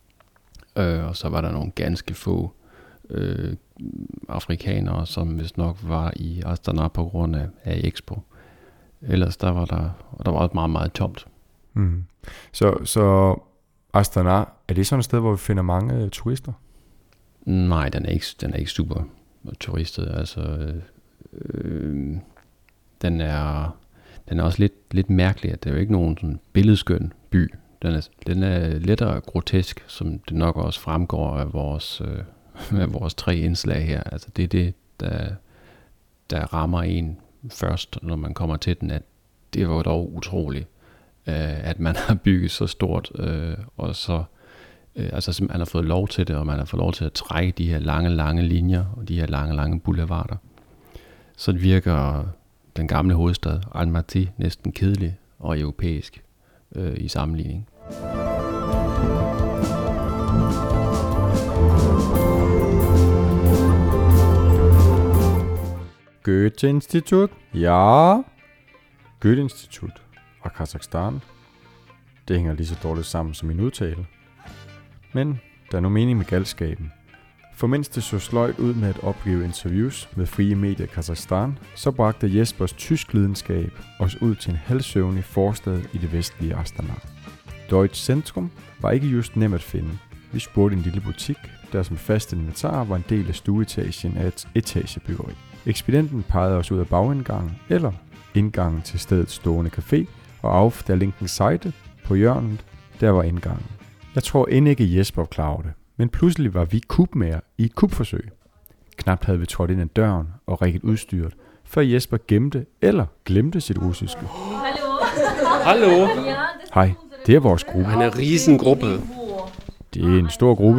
Og så var der nogle ganske få afrikanere, som vist nok var i Astana på grund af Expo. Ellers der var også meget, meget tomt. Mm. Så Astana, er det sådan et sted, hvor vi finder mange turister? Nej, den er ikke super turistet. Altså, den er også lidt mærkelig, at det er jo ikke nogen sådan billedskøn by. Den er lettere grotesk, som det nok også fremgår af vores 3 indslag her. Altså det er det, der rammer en først, når man kommer til den, at det var dog utroligt, at man har bygget så stort og så Altså man har fået lov til det, og man har fået lov til at trække de her lange linjer, og de her lange boulevarder. Så virker den gamle hovedstad, Almaty, næsten kedelig og europæisk i sammenligning. Goethe-institut? Ja. Goethe-institut og Kazakhstan. Det hænger lige så dårligt sammen som min udtale. Men der er nu mening med galskaben. For mens det så sløjt ud med at opgive interviews med frie medier i Kazakhstan, så bragte Jespers tysk lidenskab os ud til en halvsøvnig forstad i det vestlige Astana. Deutsch Centrum var ikke just nemt at finde. Vi spurgte en lille butik, der som fast inventar var en del af stueetagen af et etagebyggeri. Ekspedienten pegede os ud af bagindgangen, eller indgangen til stedets stående café, og auf der linken Seite, på hjørnet, der var indgangen. Jeg tror end ikke Jesper var klar over det, men pludselig var vi kubmager i et kubforsøg. Knapt havde vi trådt ind ad døren og rigget udstyret, før Jesper gemte eller glemte sit russiske. Hallo! Hej, det er vores gruppe. En riesengruppe. Det er en stor gruppe.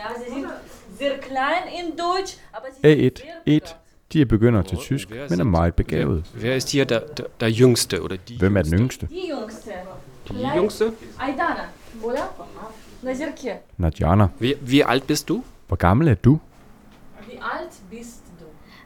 A1, 1. De er begyndere til tysk, men er meget begavet. Wer ist hier der Jüngste oder die? Hvem er den yngste? Die Jüngste? Aydana, oder? Nazirke. Nadjana. Wie alt bist du? Hvor gammel er du? Wie alt bist du?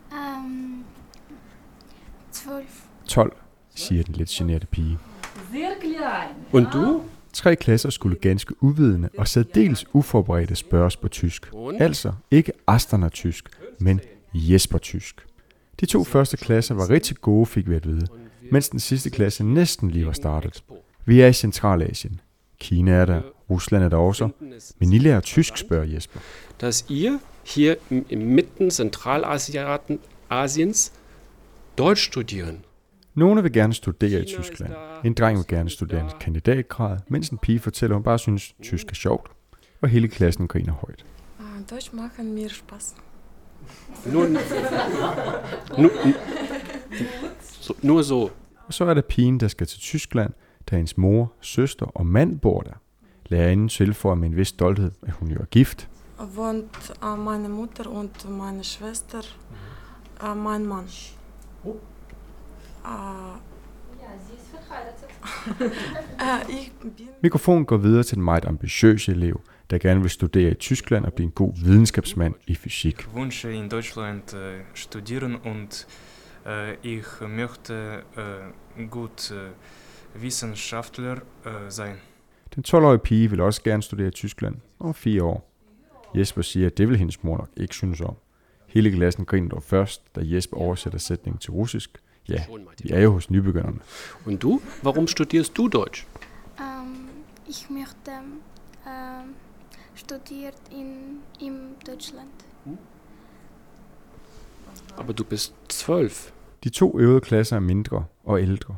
12. 12, siger den lidt generte pige. Sehr klein. Und du? 3 klasser skulle ganske uvidende og særdeles uforberedte spørges på tysk. Altså ikke Astana-tysk, men Jesper-tysk. De 2 første klasser var rigtig gode, fik vi at vide, mens den sidste klasse næsten lige var startet. Vi er i Centralasien. Kina er der, Rusland er der også, men I lærer tysk, spørger Jesper. Dass ihr hier mitten Zentralasiens Deutsch studieren. Nogle vil gerne studere i Tyskland. En dreng vil gerne studere en kandidatgrad, mens en pige fortæller, hun bare synes, tysk er sjovt. Og hele klassen griner højt. Deutsch machen mir Spaß. Nur so. Og så er der pigen, der skal til Tyskland, da hendes mor, søster og mand bor der. Lærerinden tilføjer med en vis stolthed, at hun jo er gift. Wohnt meine Mutter und meine Schwester, mein Mann. Mikrofonen går videre til den meget ambitiøse elev, der gerne vil studere i Tyskland og blive en god videnskabsmand i fysik. Ich wünsche in Deutschland studieren und ich möchte gut Wissenschaftler sein. Den 12-årige pige vil også gerne studere i Tyskland om 4 år. Jesper siger, at det vil hendes mor nok ikke synes om. Hele klassen griner dog først, da Jesper oversætter sætningen til russisk. Ja, vi er jo hos nybegynderne. Und du? Warum studierst du Deutsch? Ich möchte studieren in Deutschland. Aber du bist 12. De 2 øvrige klasser er mindre og ældre.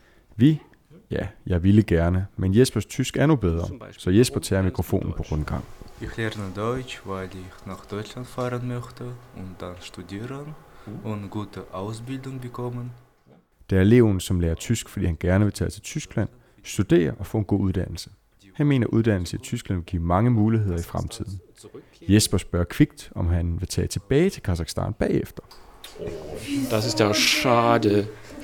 Jeg ville gerne, men Jespers tysk er nu bedre, så Jesper tager mikrofonen på rundgang. Ich lerne Deutsch, weil ich nach Deutschland fahren möchte und dann studieren und gute Ausbildung bekommen. Det er eleven, som lærer tysk, fordi han gerne vil tage til Tyskland, studere og få en god uddannelse. Han mener, at uddannelse i Tyskland vil give mange muligheder i fremtiden. Jesper spørger kvikt, om han vil tage tilbage til Kazakhstan bagefter. Das ist ja schade.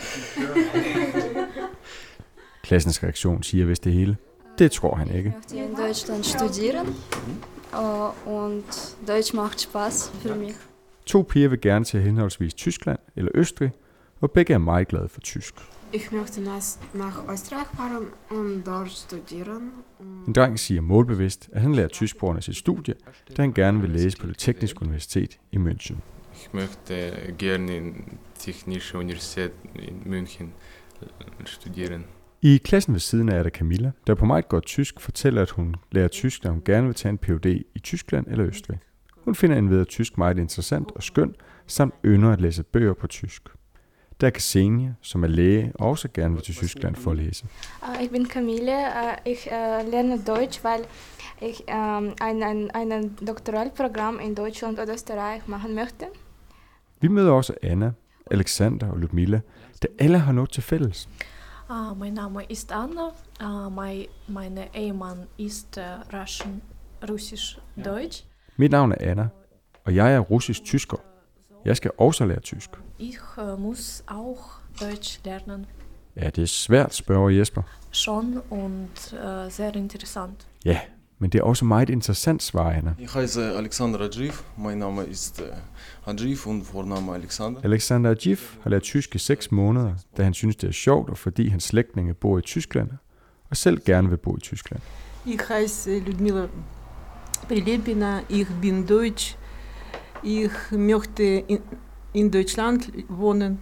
Klassens reaktion siger vist det hele. Det tror han ikke. Ich möchte in Deutschland studieren und Deutsch macht Spaß für mich. 2 piger vil gerne til henholdsvis Tyskland eller Østrig, og begge er meget glade for tysk. Ich möchte nach Österreich fahren und dort studieren. En dreng siger målbevidst, at han lærer tysk på grund af sit studie, da han gerne vil læse på det tekniske universitet i München. Ich möchte gerne in Technische Universität in München studieren. I klassen ved siden af er der Camilla, der på meget godt tysk fortæller, at hun lærer tysk, da hun gerne vil tage en Ph.D. i Tyskland eller Østrig. Hun finder endvidere tysk meget interessant og skøn, samt ynder at læse bøger på tysk. Der er Ksenia, som er læge og også gerne vil til Tyskland for at læse. Ich bin Camille, ich lerne Deutsch, weil ich ein Doktoralprogramm in Deutschland und Österreich machen möchte. Vi møder også Anna, Alexander og Ludmilla, der alle har noget til fælles. Mein Name ist Anna, meine Ehemann ist Russisch-Deutsch. Mit navn er Anna, og jeg er russisk-tysker. Jeg skal også lære tysk. Ich muss auch Deutsch lernen. Ja, det er svært, spørger Jesper. Schon und sehr interessant. Ja, men det er også meget interessant, svarer Anna. Ich heiße Alexander Adjiv. Mein Name ist Adjiv und Vorname Alexander. Alexander Adjiv har lært tysk i 6 måneder, da han synes, det er sjovt, og fordi hans slægtninge bor i Tyskland, og selv gerne vil bo i Tyskland. Ich heiße Ludmila Prilepina. Ich bin Deutsch. Ich möchte in Deutschland wohnen.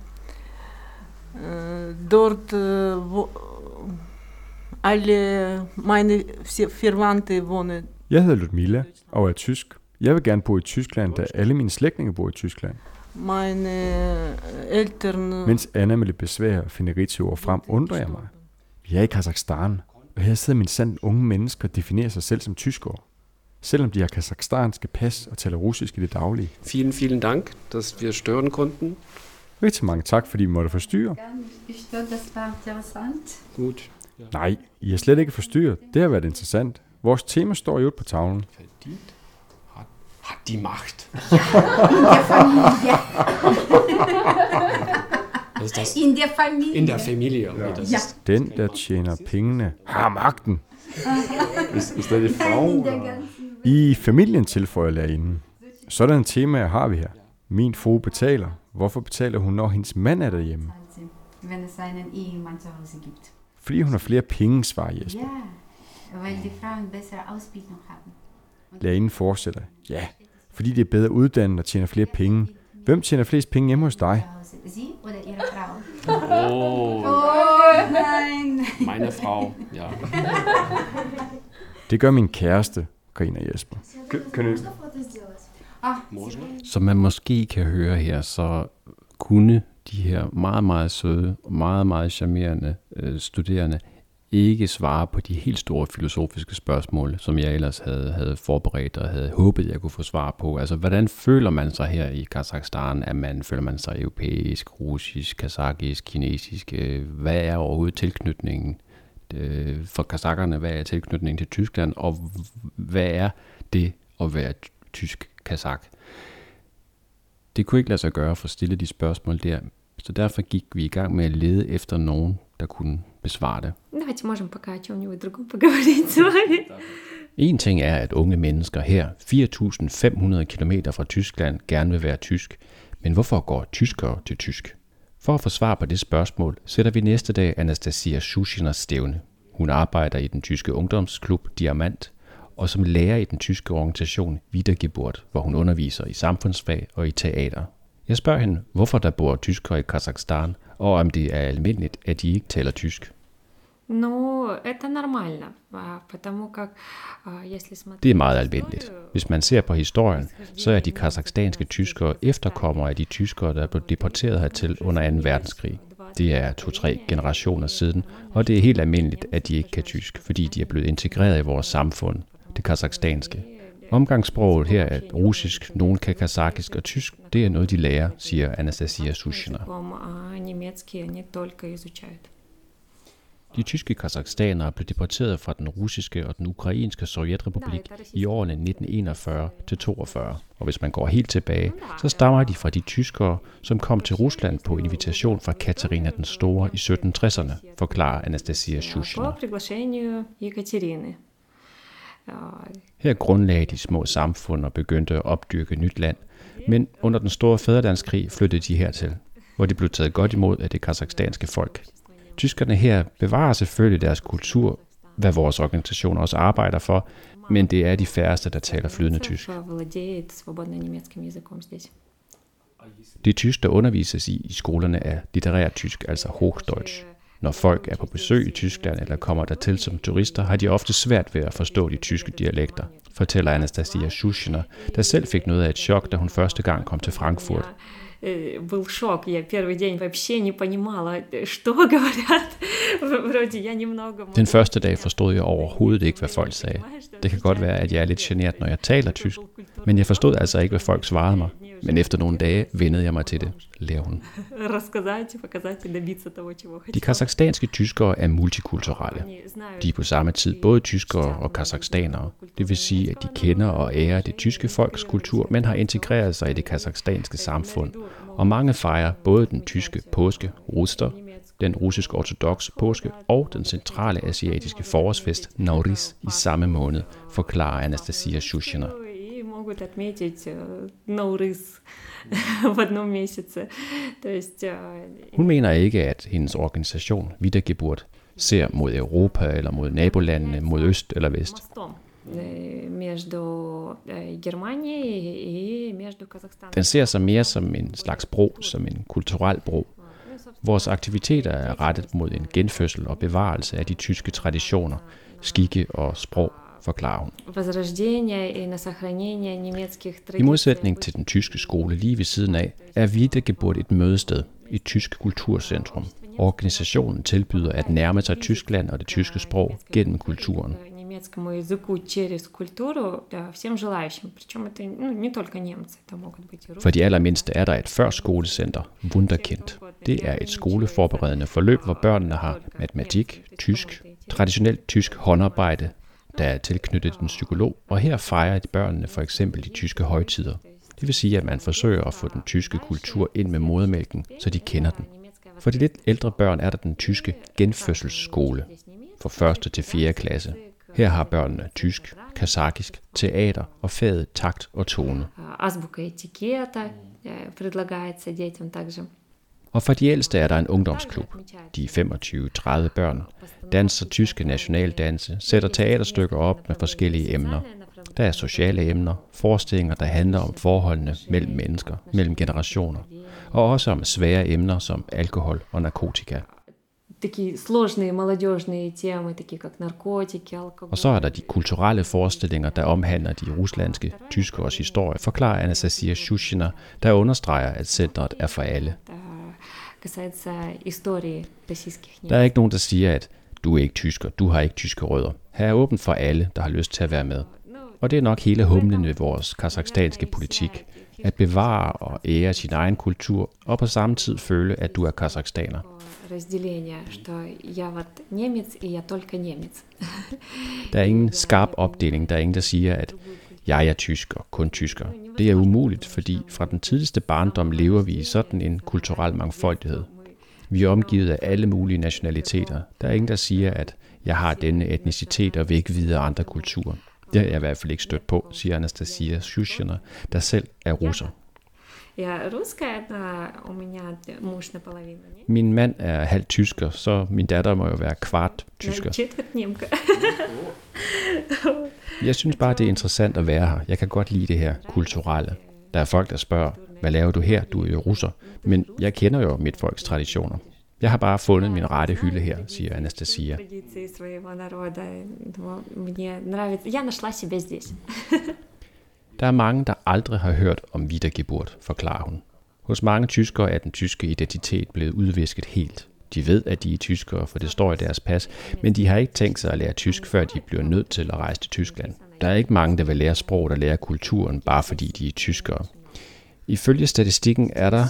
Dort alle meine Verwandte wohnen. Jeg hedder Ludmila og er tysk. Jeg vil gerne bo i Tyskland, da alle mine slægtninge bor i Tyskland. Meine Eltern... Mens Anna med lidt besvær finder rigtige ord frem, undrer jeg mig. Vi er i Kazakhstan, og her sidder mine sandt unge mennesker og definerer sig selv som tyskere. Selvom de har kazakhstanske pas og taler russisk i det daglige. Vielen Dank, dass wir stören konnten. Rigtig mange tak, fordi vi måtte forstyrre. Ich glaube, das war interessant. Gut. Nej, I har slet ikke forstyrret. Det har været interessant. Vores tema står jo på tavlen. Hat die Macht. In der Familie. In der Familie. Ja. Den, der tjener pengene, har magten. Is that a Frau? I familien, tilføjer lærerinden. Sådan temaer har vi her. Min frue betaler. Hvorfor betaler hun, når hendes mand er derhjemme? Wenn es einen Ehemann zu Hause gibt. Fordi hun har flere penge, svarer Jesper. Ja, weil die Frauen bessere Ausbildung haben. Lærerinden fortsætter. Ja, fordi det er bedre uddannet og tjener flere penge. Hvem tjener flest penge hjemme hos dig? Sie oder ihre Frau? Oh, nein. Meine Frau, ja. Det gør min kæreste, griner Jesper. Som man måske kan høre her, så kunne de her meget, meget søde og meget, meget charmerende studerende ikke svare på de helt store filosofiske spørgsmål, som jeg ellers havde forberedt og havde håbet, jeg kunne få svar på. Altså, hvordan føler man sig her i Kazakhstan? Føler man sig europæisk, russisk, kazakisk, kinesisk? Hvad er overhovedet tilknytningen for kazakkerne? Hvad er tilknytningen til Tyskland? Og hvad er det at være tysk kazak? Det kunne ikke lade sig gøre for at stille de spørgsmål der, så derfor gik vi i gang med at lede efter nogen, der kunne besvare det. En ting er, at unge mennesker her, 4.500 kilometer fra Tyskland, gerne vil være tysk. Men hvorfor går tyskere til tysk? For at få svar på det spørgsmål, sætter vi næste dag Anastasia Shushinas stævne. Hun arbejder i den tyske ungdomsklub Diamant, og som lærer i den tyske organisation Wiedergeburt, hvor hun underviser i samfundsfag og i teater. Jeg spørger hende, hvorfor der bor tyskere i Kazakhstan, og om det er almindeligt, at de ikke taler tysk. Det er meget almindeligt. Hvis man ser på historien, så er de kazakhstanske tyskere efterkommere af de tyskere, der blev deporteret hertil under 2. verdenskrig. Det er 2-3 generationer siden, og det er helt almindeligt, at de ikke kan tysk, fordi de er blevet integreret i vores samfund, det kazakhstanske. Omgangssproget her er russisk, nogen kan kazakisk og tysk. Det er noget, de lærer, siger Anastasia Shushina. De tyske kazakhstanere blev deporteret fra den russiske og den ukrainske sovjetrepublik i årene 1941 til 42. Og hvis man går helt tilbage, så stammer de fra de tyskere, som kom til Rusland på invitation fra Katarina den Store i 1760'erne, forklarer Anastasia Shushina. Her grundlagde de små samfund og begyndte at opdyrke nyt land, men under den store fædrelandskrig flyttede de hertil, hvor de blev taget godt imod af det kazakhstanske folk. Tyskerne her bevarer selvfølgelig deres kultur, hvad vores organisation også arbejder for, men det er de færreste, der taler flydende tysk. Det tysk, der undervises i skolerne, er litterært tysk, altså Hochdeutsch. Når folk er på besøg i Tyskland eller kommer dertil som turister, har de ofte svært ved at forstå de tyske dialekter, fortæller Anastasia Shushina, der selv fik noget af et chok, da hun første gang kom til Frankfurt. Был шок. Я первый день вообще не понимала, что говорят. Вроде я немного... Den første dag forstod jeg overhovedet ikke, hvad folk sagde. Det kan godt være, at jeg er lidt genert, når jeg taler tysk, men jeg forstod altså ikke, hvad folk svarede mig. Men efter nogle dage vendede jeg mig til det, lærer hun. De kazakhstanske tyskere er multikulturelle. De er på samme tid både tyskere og kazakhstanere. Det vil sige, at de kender og ærer det tyske folks kultur, men har integreret sig i det kazakhstanske samfund. Og mange fejrer både den tyske påske, Ruster, den russisk-ortodokse påske og den centrale asiatiske forårsfest, Nowruz, i samme måned, forklarer Anastasia Shushina. Могут отметить Nowruz в одном месяце. То есть, hun mener ikke, at hendes organisation, Wiedergeburt, ser mod Europa eller mod nabolandene, mod øst eller vest. Den ser sig mere som en slags bro, som en kulturel bro. Vores aktiviteter er rettet mod en genfødsel og bevarelse af de tyske traditioner, skikke og sprog, forklarer hun. I modsætning til den tyske skole lige ved siden af, er Wiedergeburt et mødested, et tysk kulturcentrum. Organisationen tilbyder at nærme sig Tyskland og det tyske sprog gennem kulturen. For de allermindste er der et førskolecenter, Wunderkind. Det er et skoleforberedende forløb, hvor børnene har matematik, tysk, traditionelt tysk håndarbejde, der er tilknyttet en psykolog, og her fejrer de børnene for eksempel de tyske højtider. Det vil sige, at man forsøger at få den tyske kultur ind med modermælken, så de kender den. For de lidt ældre børn er der den tyske genfødselsskole, fra 1. til 4. klasse. Her har børnene tysk, kazakisk, teater og faget takt og tone. Og for de ældste er der en ungdomsklub. De 25-30 børn danser tyske nationaldanse, sætter teaterstykker op med forskellige emner. Der er sociale emner, forestillinger, der handler om forholdene mellem mennesker, mellem generationer, og også om svære emner som alkohol og narkotika. Og så er der de kulturelle forestillinger, der omhandler de ruslandske tyskeres historie, forklarer Anastasia Shushina, der understreger, at centret er for alle. Der er ikke nogen, der siger, at du er ikke tysker, du har ikke tyske rødder. Her er åbent for alle, der har lyst til at være med. Og det er nok hele humlen ved vores kazakhstanske politik, at bevare og ære sin egen kultur, og på samme tid føle, at du er kazakhstaner. Der er ingen skarp opdeling, der er ingen, der siger, at jeg er tysker, kun tysker. Det er umuligt, fordi fra den tidligste barndom lever vi i sådan en kulturel mangfoldighed. Vi er omgivet af alle mulige nationaliteter. Der er ingen, der siger, at jeg har denne etnicitet og vil ikke vide af andre kulturer. Det har jeg i hvert fald ikke stødt på, siger Anastasia Shushina, der selv er russer. Min mand er halvt tysker, så min datter må jo være kvart tysker. Jeg synes bare, det er interessant at være her. Jeg kan godt lide det her kulturelle. Der er folk, der spørger, hvad laver du her? Du er jo russer. Men jeg kender jo mit folks traditioner. Jeg har bare fundet min rette hylde her, siger Anastasia. Der er mange, der aldrig har hørt om Wiedergeburt, forklarer hun. Hos mange tyskere er den tyske identitet blevet udvisket helt. De ved, at de er tyskere, for det står i deres pas, men de har ikke tænkt sig at lære tysk, før de bliver nødt til at rejse til Tyskland. Der er ikke mange, der vil lære sproget og lære kulturen, bare fordi de er tyskere. Ifølge statistikken er der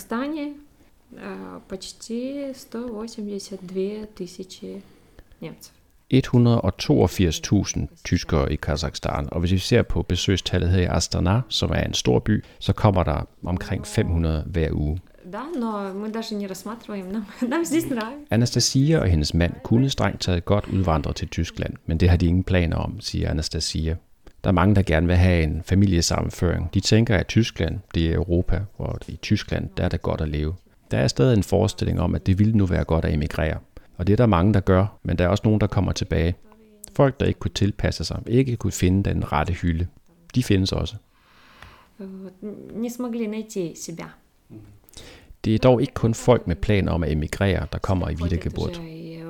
почти 182.000 немцев. 182.000 tyskere i Kazakhstan, og hvis vi ser på besøgstallet her i Astana, som er en stor by, så kommer der omkring 500 hver uge. Anastasia og hendes mand kunne strengt taget godt udvandre til Tyskland, men det har de ingen planer om, siger Anastasia. Der er mange, der gerne vil have en familiesammenføring. De tænker, at Tyskland, det er Europa, og i Tyskland, der er det godt at leve. Der er stadig en forestilling om, at det ville nu være godt at emigrere. Og det er der mange, der gør, men der er også nogen, der kommer tilbage. Folk, der ikke kunne tilpasse sig, ikke kunne finde den rette hylde. De findes også. Det er dog ikke kun folk med planer om at emigrere, der kommer i Wiedergeburt.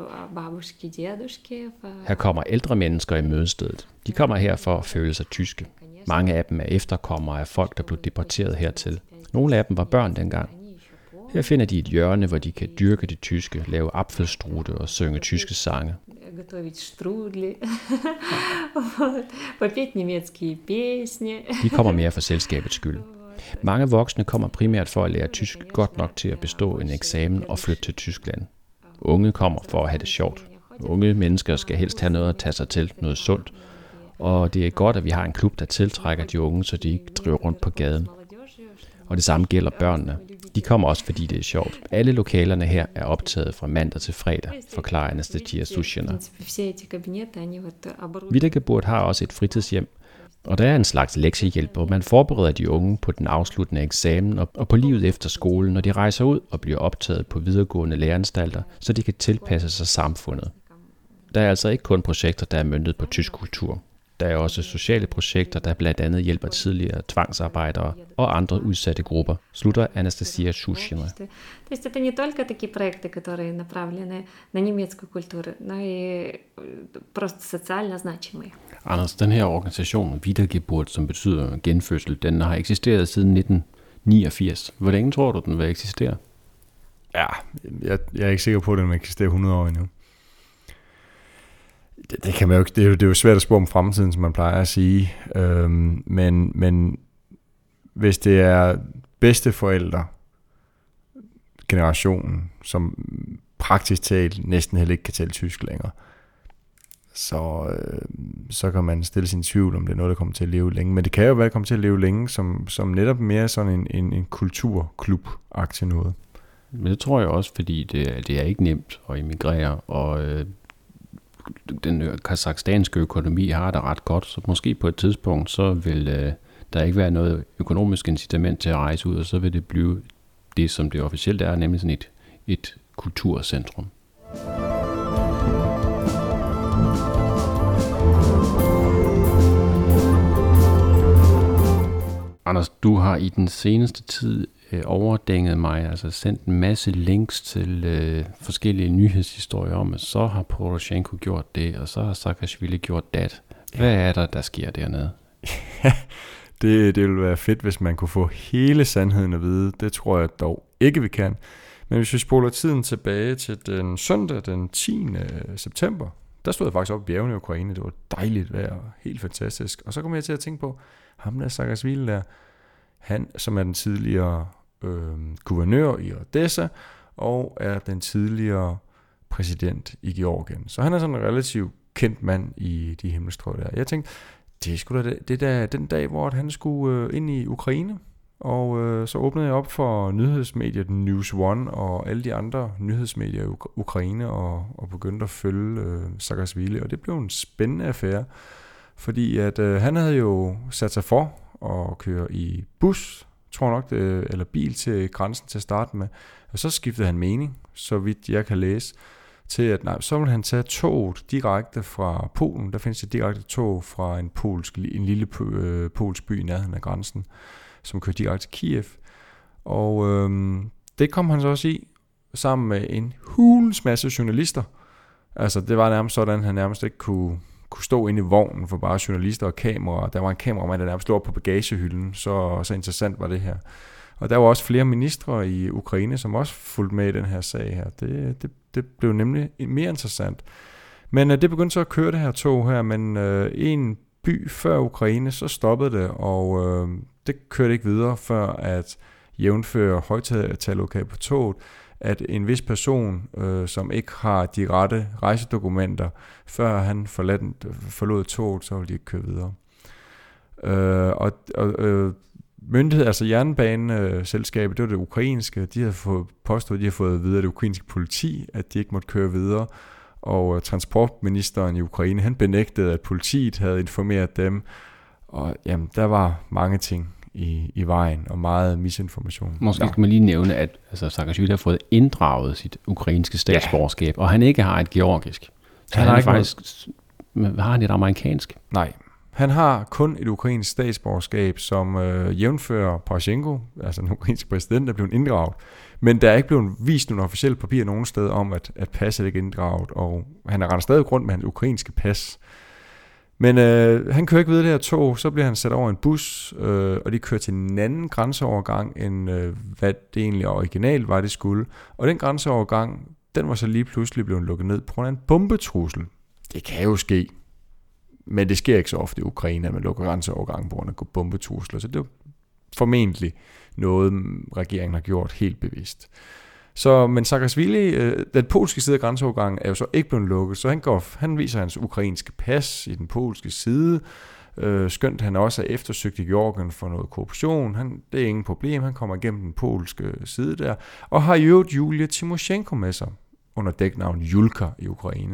Her kommer ældre mennesker i mødestedet. De kommer her for at føle sig tyske. Mange af dem er efterkommere af folk, der blev deporteret hertil. Nogle af dem var børn dengang. Her finder de et hjørne, hvor de kan dyrke det tyske, lave apfelstrudel og synge tyske sange. De kommer mere for selskabets skyld. Mange voksne kommer primært for at lære tysk godt nok til at bestå en eksamen og flytte til Tyskland. Unge kommer for at have det sjovt. Unge mennesker skal helst have noget at tage sig til, noget sundt. Og det er godt, at vi har en klub, der tiltrækker de unge, så de ikke driver rundt på gaden. Og det samme gælder børnene. De kommer også, fordi det er sjovt. Alle lokalerne her er optaget fra mandag til fredag, forklarer Anastasia Sushina. Wiedergeburt har også et fritidshjem, og der er en slags lektiehjælp, hvor man forbereder de unge på den afsluttende eksamen og på livet efter skolen, når de rejser ud og bliver optaget på videregående læreanstalter, så de kan tilpasse sig samfundet. Der er altså ikke kun projekter, der er møntet på tysk kultur. Der er også sociale projekter, der blandt andet hjælper tidligere tvangsarbejdere og andre udsatte grupper, slutter Anastasia Sushina. То есть это не только такие проекты, которые направлены на немецкую культуру, но и просто социально значимые. Anders, den her organisation, Wiedergeburt, som betyder genfødsel, den har eksisteret siden 1989. Hvor længe tror du, den vil eksistere? Ja, jeg er ikke sikker på, at den vil eksistere 100 år endnu. Det kan man jo, det er jo svært at spå om fremtiden, som man plejer at sige. Men hvis det er bedsteforældre generationen, som praktisk talt næsten heller ikke kan tale tysk længere, så kan man stille sin tvivl, om det er noget, der kommer til at leve længe. Men det kan jo være, at det kommer til at leve længe, som netop mere sådan en kulturklub-aktie noget. Men det tror jeg også, fordi det er ikke nemt at emigrere, og den kazakhstanske økonomi har det ret godt, så måske på et tidspunkt, så vil der ikke være noget økonomisk incitament til at rejse ud, og så vil det blive det, som det officielt er, nemlig sådan et kulturcentrum. Anders, du har i den seneste tid overdænget mig, altså sendt en masse links til forskellige nyhedshistorier om, at så har Poroshenko gjort det, og så har Saakashvili gjort det. Hvad er der sker dernede? Det ville være fedt, hvis man kunne få hele sandheden at vide. Det tror jeg dog ikke, vi kan. Men hvis vi spoler tiden tilbage til den søndag, den 10. september, der stod jeg faktisk oppe i bjergene i Ukraine. Det var dejligt vejr, helt fantastisk. Og så kom jeg til at tænke på, ham der Saakashvili der, han som er den tidligere guvernør i Odessa, og er den tidligere præsident i Georgien. Så han er sådan en relativt kendt mand i de himmelstrøg der. Jeg tænkte, det er sgu da det der den dag, hvor han skulle ind i Ukraine. Og så åbnede jeg op for nyhedsmediet News One og alle de andre nyhedsmedier i Ukraine og begyndte at følge Saakashvili. Og det blev en spændende affære, fordi at han havde jo sat sig for at køre i bus, tror jeg nok, eller bil til grænsen til at starte med. Og så skiftede han mening, så vidt jeg kan læse, til at så vil han tage toget direkte fra Polen. Der findes et direkte tog fra en lille polsk by i nærheden af grænsen, som kører direkte til Kiev. Og det kom han så også i, sammen med en hulens masse journalister. Altså det var nærmest sådan, at han nærmest ikke kunne stå inde i vognen for bare journalister og kameraer. Der var en kameramand, der nærmest stod på bagagehylden, så interessant var det her. Og der var også flere ministre i Ukraine, som også fulgte med i den her sag her. Det blev nemlig mere interessant. Men det begyndte så at køre det her tog her, men en by før Ukraine, så stoppede det, og det kørte ikke videre, før at jævnføre højtalerlokal på toget, at en vis person, som ikke har de rette rejsedokumenter, før han forlod toget, så ville de ikke køre videre. Myndighed, altså jernbaneselskabet, det var det ukrainske, de havde fået påstået, de havde fået videre det ukrainske politi, at de ikke måtte køre videre, og transportministeren i Ukraine, han benægtede, at politiet havde informeret dem, og jamen, der var mange ting i vejen, og meget misinformation. Måske skal man lige nævne, at Saakashvili har fået inddraget sit ukrainske statsborgerskab, og han ikke har et georgisk. Han har faktisk, har han et amerikansk? Nej. Han har kun et ukrainsk statsborgerskab, som jævnfører Poroshenko, altså den ukrainske præsident, der blev inddraget. Men der er ikke blevet vist nogen officielle papir nogen sted om, at passet ikke er inddraget, og han er rendt stadig rundt med hans ukrainske pas. Men han kører ikke videre det her tog, så bliver han sat over en bus, og de kører til en anden grænseovergang, end hvad det egentlig originalt var, det skulle. Og den grænseovergang, den var så lige pludselig blevet lukket ned på grund af en bombetrussel. Det kan jo ske. Men det sker ikke så ofte i Ukraine, at man lukker grænseovergangen på grund af bombetrusler. Så det formentlig noget, regeringen har gjort helt bevidst. Men Saakashvili, den polske side af grænseovergangen er jo så ikke blevet lukket, så han viser hans ukrainske pas i den polske side, skønt han også er eftersøgt i Georgien for noget korruption. Det er ingen problem, han kommer igennem den polske side der, og har i øvrigt Julia Tymoshenko med sig, under dæknavn Julka i Ukraine.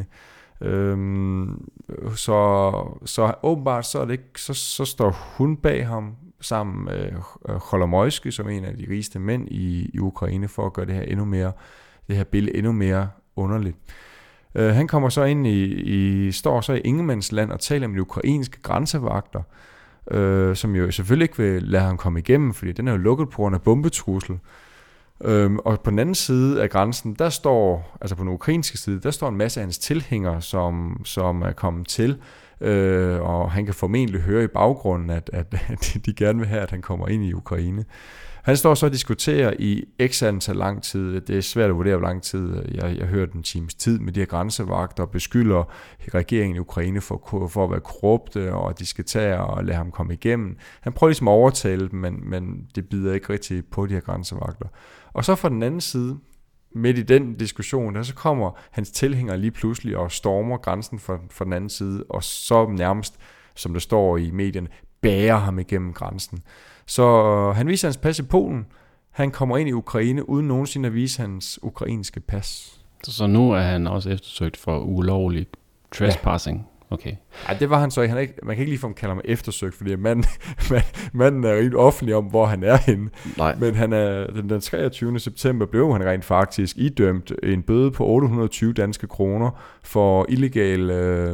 Så åbenbart så er det ikke, så står hun bag ham sammen med Kholmoisky, som er en af de rigeste mænd i Ukraine, for at gøre det her billede endnu mere underligt. Han kommer så ind står så i ingenmandsland og taler med de ukrainske grænsevagter, som jo selvfølgelig ikke vil lade ham komme igennem, fordi den er jo lukket på grund af bombetrussel. Og på den anden side af grænsen, der står, altså på den ukrainske side, der står en masse af hans tilhængere, som er kommet til, og han kan formentlig høre i baggrunden, at de gerne vil have, at han kommer ind i Ukraine. Han står så og diskuterer i x antal lang tid. Det er svært at vurdere, hvor lang tid. Jeg hørte en times tid med de her grænsevagter og beskylder regeringen i Ukraine for at være korrupte, og at de skal tage og lade ham komme igennem. Han prøver ligesom at overtale dem, men det bider ikke rigtig på de her grænsevagter. Og så fra den anden side, midt i den diskussion, der så kommer hans tilhængere lige pludselig og stormer grænsen fra den anden side, og så nærmest, som der står i medierne, bærer ham igennem grænsen. Så han viser hans pas i Polen. Han kommer ind i Ukraine uden nogensinde at vise hans ukrainske pas. Så nu er han også eftersøgt for ulovlig trespassing? Ja. Okay. Ej, det var han så ikke. Man kan ikke ligefrem kalde ham eftersøgt, fordi manden er rent offentlig om, hvor han er henne. Nej. Men han er, den 23. september blev han rent faktisk idømt en bøde på 820 danske kroner for illegal,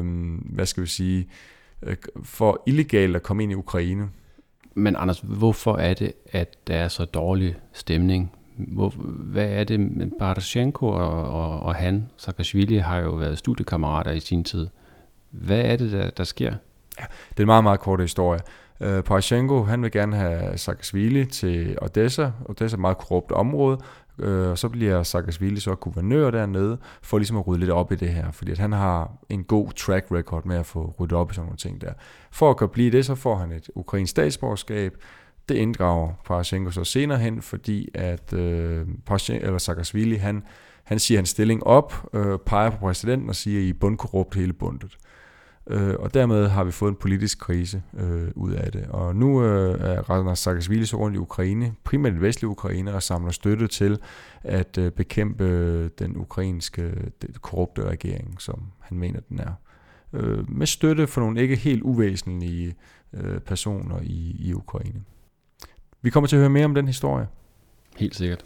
for illegalt at komme ind i Ukraine. Men Anders, hvorfor er det, at der er så dårlig stemning? Hvad er det med Poroshenko og han? Saakashvili har jo været studiekammerater i sin tid. Hvad er det, der sker? Ja, det er en meget, meget kort historie. Poroshenko, han vil gerne have Saakashvili til Odessa. Odessa er et meget korrupt område. Og så bliver Saakashvili så guvernør dernede, for ligesom at rydde lidt op i det her, fordi at han har en god track record med at få ryddet op i sådan nogle ting der. For at kunne blive det, så får han et ukrainsk statsborgerskab. Det inddrager Poroshenko så senere hen, fordi at Saakashvili, han siger hans stilling op, peger på præsidenten og siger, at I er bundkorrupt hele bundet. Og dermed har vi fået en politisk krise ud af det. Og nu render Saakashvili så rundt i Ukraine, primært i vestlige Ukraine, og samler støtte til at bekæmpe den ukrainske korrupte regering, som han mener, den er. Med støtte for nogle ikke helt uvæsentlige personer i Ukraine. Vi kommer til at høre mere om den historie. Helt sikkert.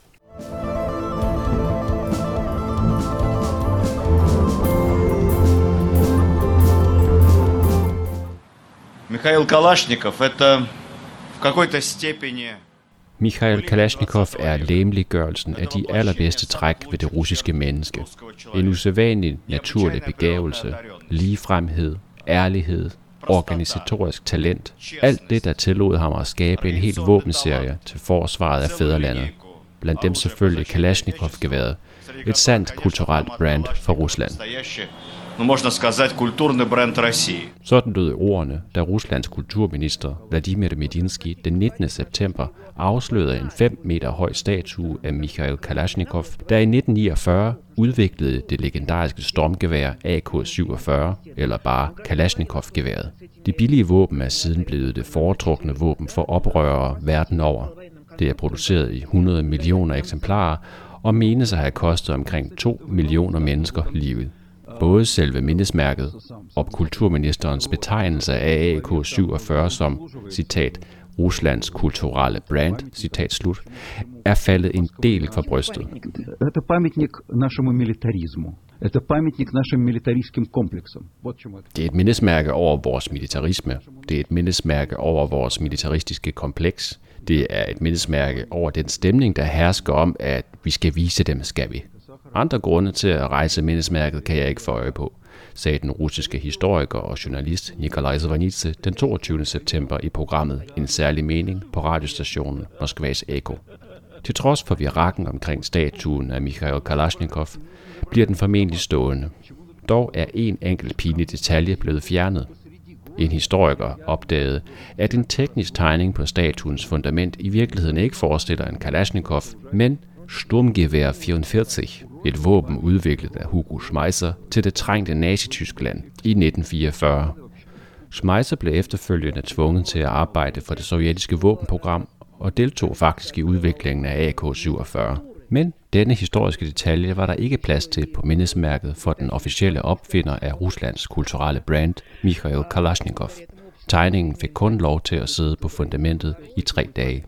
Михаил Калашников – это в какой-то степени... Mikhail Kalashnikov er legemliggørelsen af de allerbedste træk ved det russiske menneske. En usædvanlig naturlig begævelse, ligefremhed, ærlighed, organisatorisk talent. Alt det, der tillod ham at skabe en helt våbenserie til forsvaret af fædrelandet. Blandt dem selvfølgelig Kalashnikov-geværet, et sandt kulturelt brand for Rusland. Sådan lød ordene, da Ruslands kulturminister Vladimir Medinsky den 19. september afslørede en 5 meter høj statue af Mikhail Kalashnikov, der i 1949 udviklede det legendariske stormgevær AK-47, eller bare Kalashnikov-geværet. De billige våben er siden blevet det foretrukne våben for oprørere verden over. Det er produceret i 100 millioner eksemplarer og menes at have kostet omkring 2 millioner mennesker livet. Både selve mindesmærket og kulturministerens betegnelse af AK-47 som, citat, Ruslands kulturelle brand, citat slut, er faldet en del for brystet. Det er et mindesmærke over vores militarisme. Det er et mindesmærke over vores militaristiske kompleks. Det er et mindesmærke over den stemning, der hersker om, at vi skal vise dem, skal vi. Andre grunde til at rejse mindesmærket kan jeg ikke få øje på, sagde den russiske historiker og journalist Nikolaj Zvanidze den 22. september i programmet En særlig mening på radiostationen Moskvas Eko. Til trods for virakken omkring statuen af Mikhail Kalashnikov, bliver den formentlig stående. Dog er en enkelt pinlig detalje blevet fjernet. En historiker opdagede, at en teknisk tegning på statuens fundament i virkeligheden ikke forestiller en Kalashnikov, men Sturmgewehr 44, et våben udviklet af Hugo Schmeisser til det trængte Nazi-Tyskland i 1944. Schmeisser blev efterfølgende tvunget til at arbejde for det sovjetiske våbenprogram og deltog faktisk i udviklingen af AK-47. Men denne historiske detalje var der ikke plads til på mindesmærket for den officielle opfinder af Ruslands kulturelle brand, Mikhail Kalashnikov. Tegningen fik kun lov til at sidde på fundamentet i 3 dage.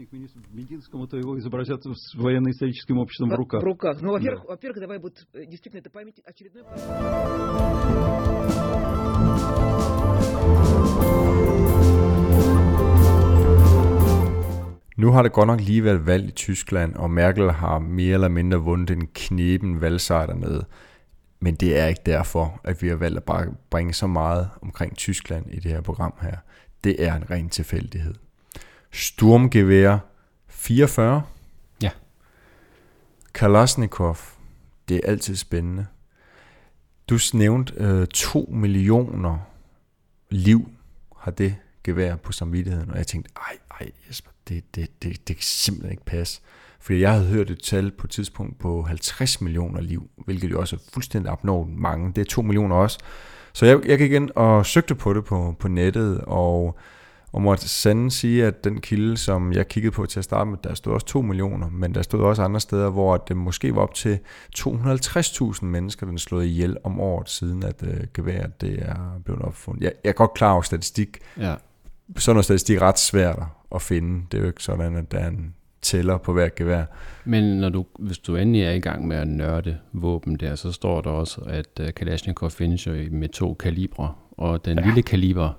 Nu har det godt nok lige været valg i Tyskland, og Merkel har mere eller mindre vundet en kneben valgsejr dernede. Men det er ikke derfor, at vi har valgt at bringe så meget omkring Tyskland i det her program her. Det er en ren tilfældighed. Sturmgewehr 44. Ja. Kalashnikov. Det er altid spændende. Du nævnte 2 millioner liv har det gevær på samvittigheden, og jeg tænkte, ej Jesper, det kan simpelthen ikke passe. Fordi jeg havde hørt et tal på et tidspunkt på 50 millioner liv, hvilket jo også er fuldstændig abnormt mange. Det er 2 millioner også. Så jeg gik ind og søgte på det på nettet, og måtte sandelig sige, at den kilde, som jeg kiggede på til at starte med, der stod også 2 millioner, men der stod også andre steder, hvor det måske var op til 250.000 mennesker, den slået ihjel om året, siden at geværet det er blevet opfundet. Jeg er godt klar over statistik. Ja. Sådan noget statistik er ret svært at finde. Det er jo ikke sådan, at der er en tæller på hver gevær. Men hvis du endelig er i gang med at nørde våben der, så står der også, at Kalashnikov findes jo med 2 kalibre, og den lille kaliber,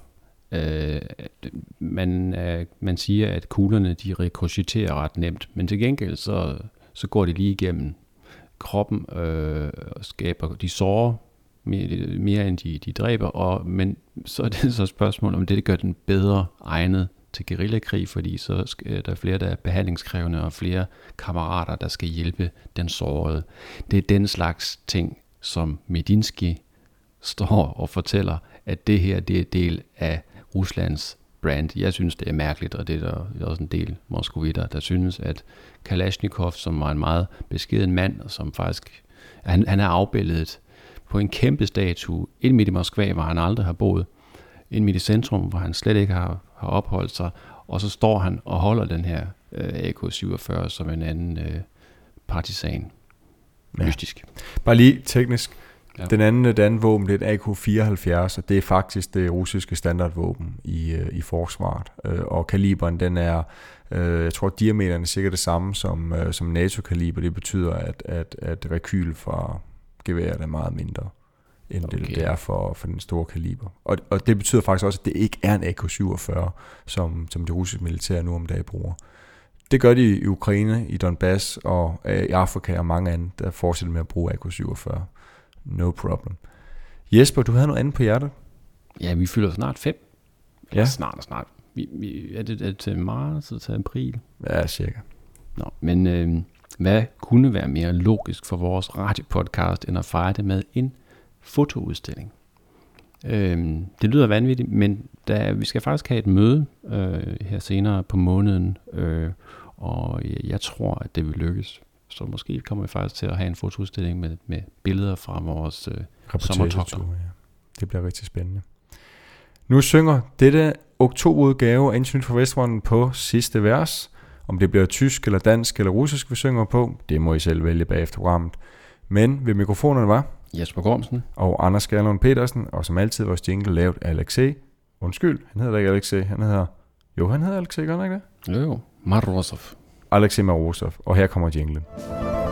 man siger, at kuglerne de rekogiterer ret nemt, men til gengæld så går de lige igennem kroppen og skaber de sårer mere end de dræber, men så er det så et spørgsmål, om det gør den bedre egnet til guerillakrig, fordi så er der flere, der er behandlingskrævende, og flere kammerater, der skal hjælpe den sårede. Det er den slags ting, som Medinsky står og fortæller, at det her det er del af Ruslands brand. Jeg synes, det er mærkeligt, og det er der også en del moskovitter, der synes, at Kalashnikov, som var en meget beskeden mand, og som faktisk, han er afbildet på en kæmpe statue inde midt i Moskva, hvor han aldrig har boet, inde midt i centrum, hvor han slet ikke har opholdt sig, og så står han og holder den her AK-47 som en anden partisan. Mystisk. Bare lige teknisk. Ja. Det andet våben, det er et AK-74, og det er faktisk det russiske standardvåben i forsvaret. Og kaliberen, den er, jeg tror diameteren er cirka det samme som NATO-kaliber. Det betyder, at rekyl fra geværet er meget mindre, end det er for den store kaliber. Og det betyder faktisk også, at det ikke er en AK-47, som det russiske militær nu om dagen bruger. Det gør de i Ukraine, i Donbass og i Afrika og mange andre, der fortsætter med at bruge AK-47. No problem. Jesper, du havde noget andet på hjertet? Ja, vi fylder snart 5. Ja. Snart. Er det til marts eller til april? Ja, cirka. Nå, men hvad kunne være mere logisk for vores radiopodcast, end at fejre det med en fotoudstilling? Det lyder vanvittigt, men vi skal faktisk have et møde her senere på måneden, og jeg tror, at det vil lykkes. Så måske kommer vi faktisk til at have en fotoudstilling med billeder fra vores sommertogter. Ja. Det bliver rigtig spændende. Nu synger dette oktoberudgave af Indsyn fra Vestfronten på sidste vers. Om det bliver tysk eller dansk eller russisk, vi synger på, det må I selv vælge bagefter programmet. Men ved mikrofonerne var Jesper Gormsen og Anders Skærlund Petersen, og som altid vores jingle lavet af Alexei. Undskyld, han hedder ikke Alexei, han hedder Alexei, gør han ikke det? Jo, Marozov. Alexei Marozov, og her kommer jinglen.